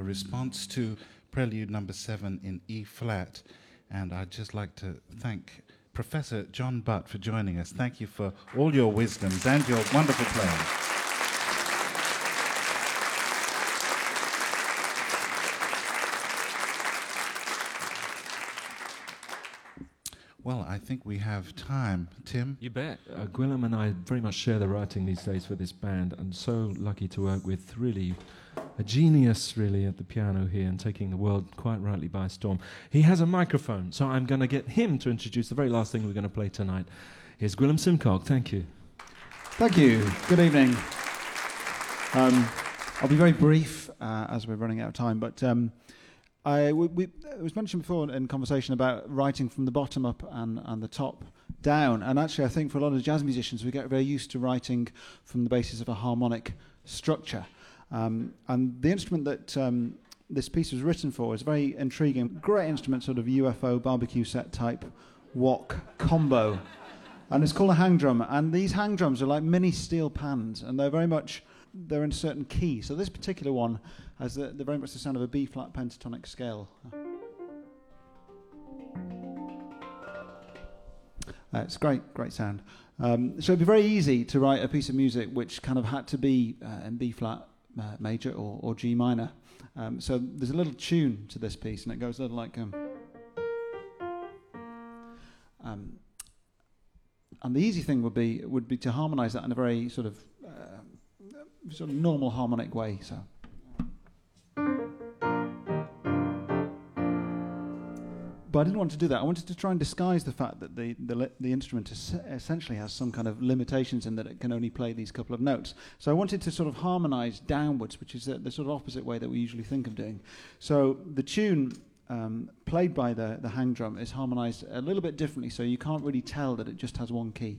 response to Prelude number seven in E flat. And I'd just like to thank Professor John Butt for joining us. Thank you for all your wisdoms and your wonderful playing. Well, I think we have time. Tim? You bet. Uh, Gwilym and I very much share the writing these days for this band. I'm so lucky to work with really a genius, really, at the piano here and taking the world quite rightly by storm. He has a microphone, so I'm going to get him to introduce the very last thing we're going to play tonight. Here's Gwilym Simcock. Thank you. Thank you. Good evening. Um, I'll be very brief uh, as we're running out of time, but um, I, we, we, it was mentioned before in conversation about writing from the bottom up and, and the top down. And actually, I think for a lot of jazz musicians, we get very used to writing from the basis of a harmonic structure. Um, and the instrument that um, this piece was written for is very intriguing. Great instrument, sort of U F O barbecue set type wok combo. And it's called a hang drum. And these hang drums are like mini steel pans, and they're very much, they're in a certain key. So this particular one has the, the very much the sound of a B-flat pentatonic scale. Uh, it's great, great sound. Um, so it'd be very easy to write a piece of music which kind of had to be uh, in B-flat uh, major or, or G minor. Um, so there's a little tune to this piece, and it goes a little like... Um, um, and the easy thing would be would be to harmonise that in a very sort of uh, sort of normal harmonic way. So. But I didn't want to do that. I wanted to try and disguise the fact that the the, the instrument is essentially has some kind of limitations in that it can only play these couple of notes. So I wanted to sort of harmonise downwards, which is the, the sort of opposite way that we usually think of doing. So the tune um, played by the, the hang drum is harmonised a little bit differently, so you can't really tell that it just has one key.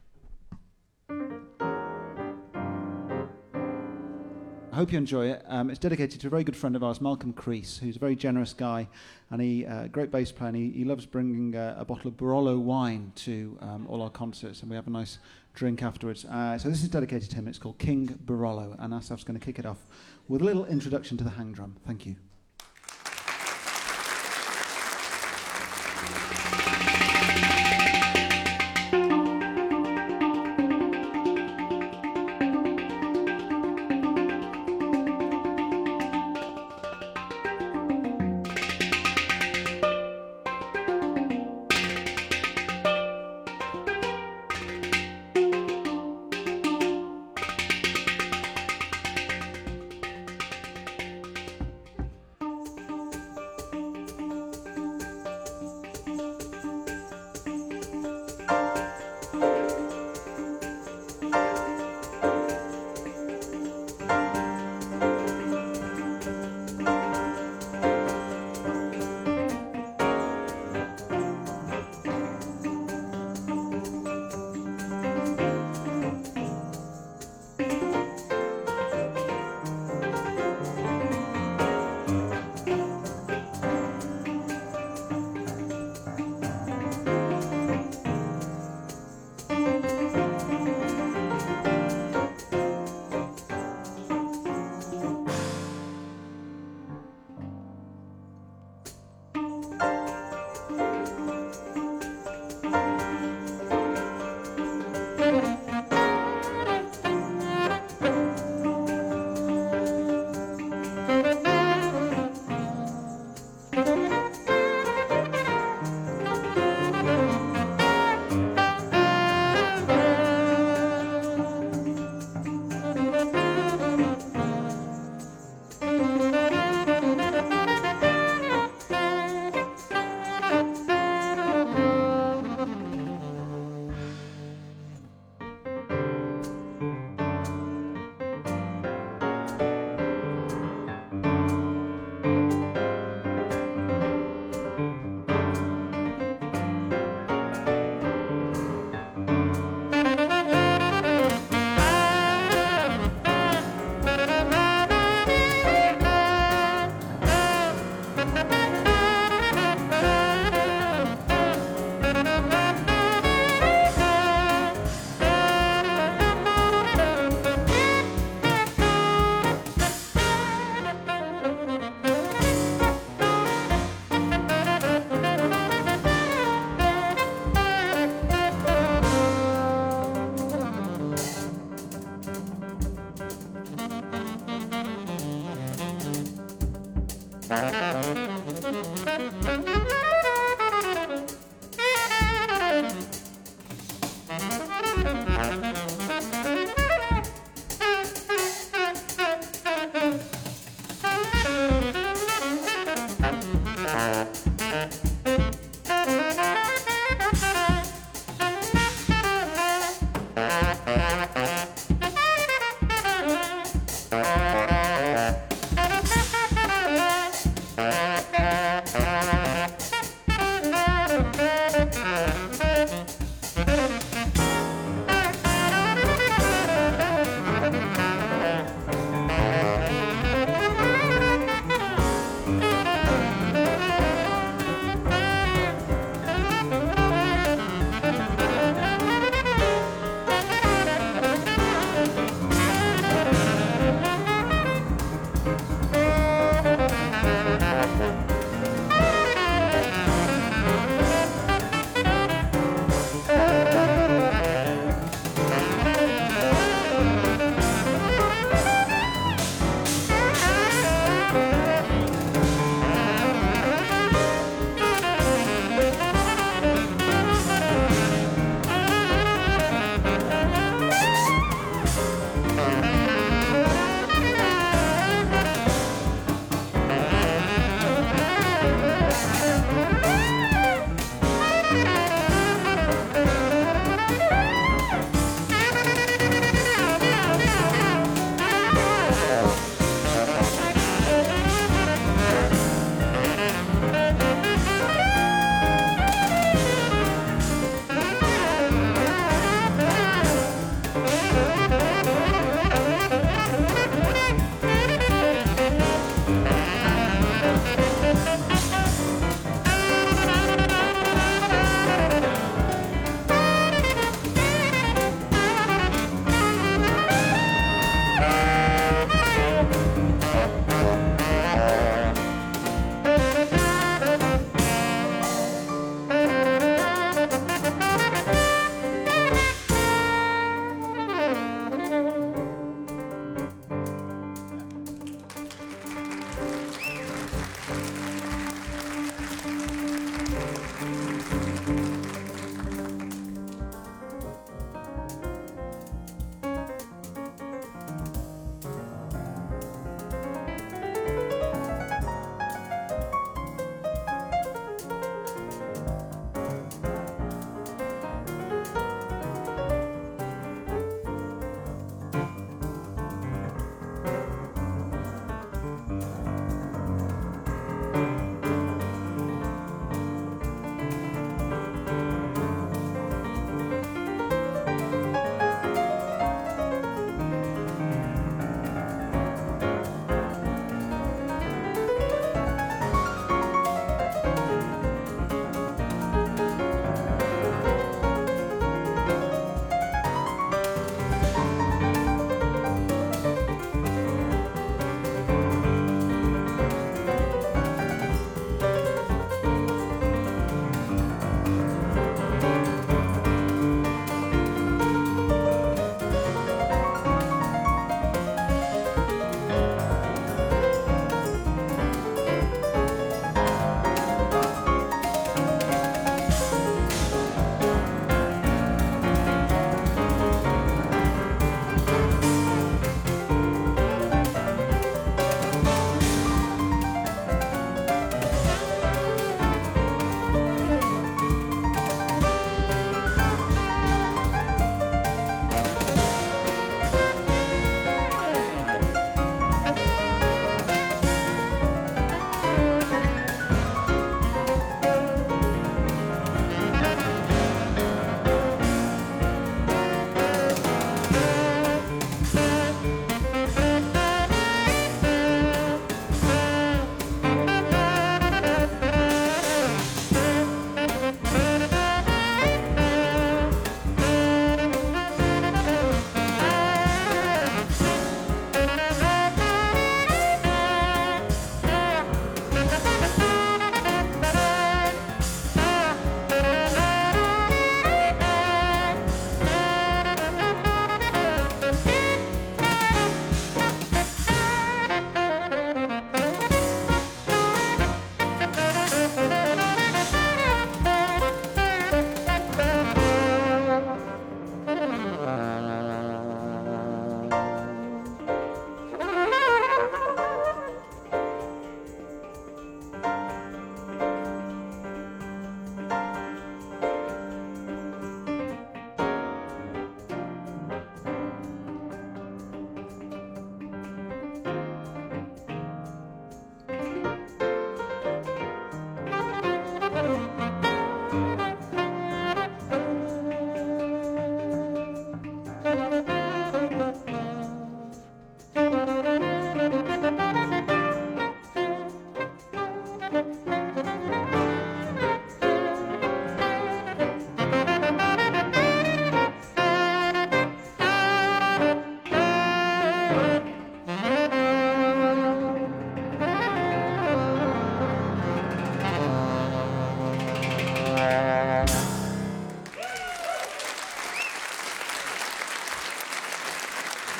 I hope you enjoy it. Um, it's dedicated to a very good friend of ours, Malcolm Crease, who's a very generous guy, and he, uh, great bass player, and he, he loves bringing uh, a bottle of Barolo wine to um, all our concerts, and we have a nice drink afterwards. Uh, so this is dedicated to him. It's called King Barolo, and Asaf's going to kick it off with a little introduction to the hang drum. Thank you.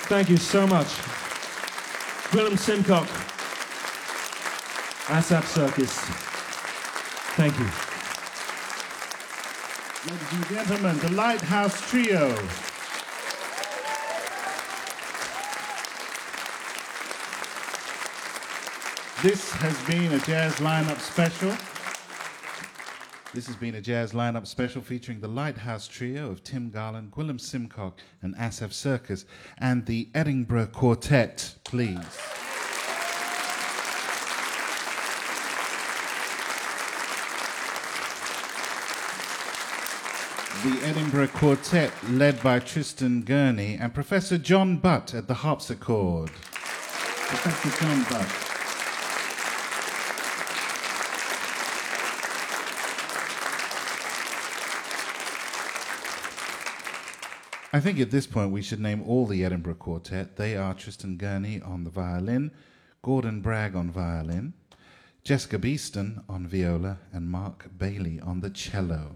Thank you so much. Willem Simcock, Asap Circus. Thank you. Ladies and gentlemen, the Lighthouse Trio. This has been a jazz lineup special. This has been a jazz lineup special featuring the Lighthouse Trio of Tim Garland, Willem Simcock, and Asaf Circus, and the Edinburgh Quartet, please. The Edinburgh Quartet, led by Tristan Gurney and Professor John Butt at the harpsichord. Professor John Butt. I think at this point we should name all the Edinburgh Quartet. They are Tristan Gurney on the violin, Gordon Bragg on violin, Jessica Beeston on viola, and Mark Bailey on the cello.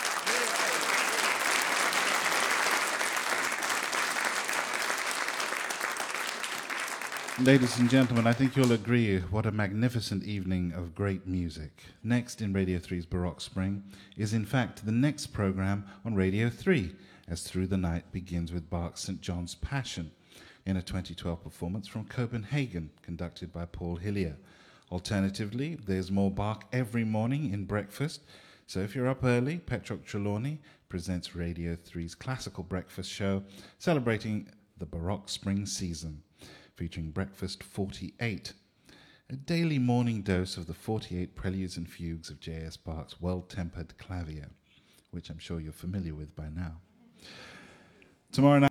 Ladies and gentlemen, I think you'll agree what a magnificent evening of great music. Next in Radio three's Baroque Spring is in fact the next program on Radio three, as Through the Night begins with Bach's Saint John's Passion in a twenty twelve performance from Copenhagen, conducted by Paul Hillier. Alternatively, there's more Bach every morning in breakfast, so if you're up early, Petrok Trelawney presents Radio three's classical breakfast show celebrating the Baroque Spring season, featuring Breakfast forty-eight, a daily morning dose of the forty-eight preludes and fugues of J S Bach's well-tempered clavier, which I'm sure you're familiar with by now. Tomorrow night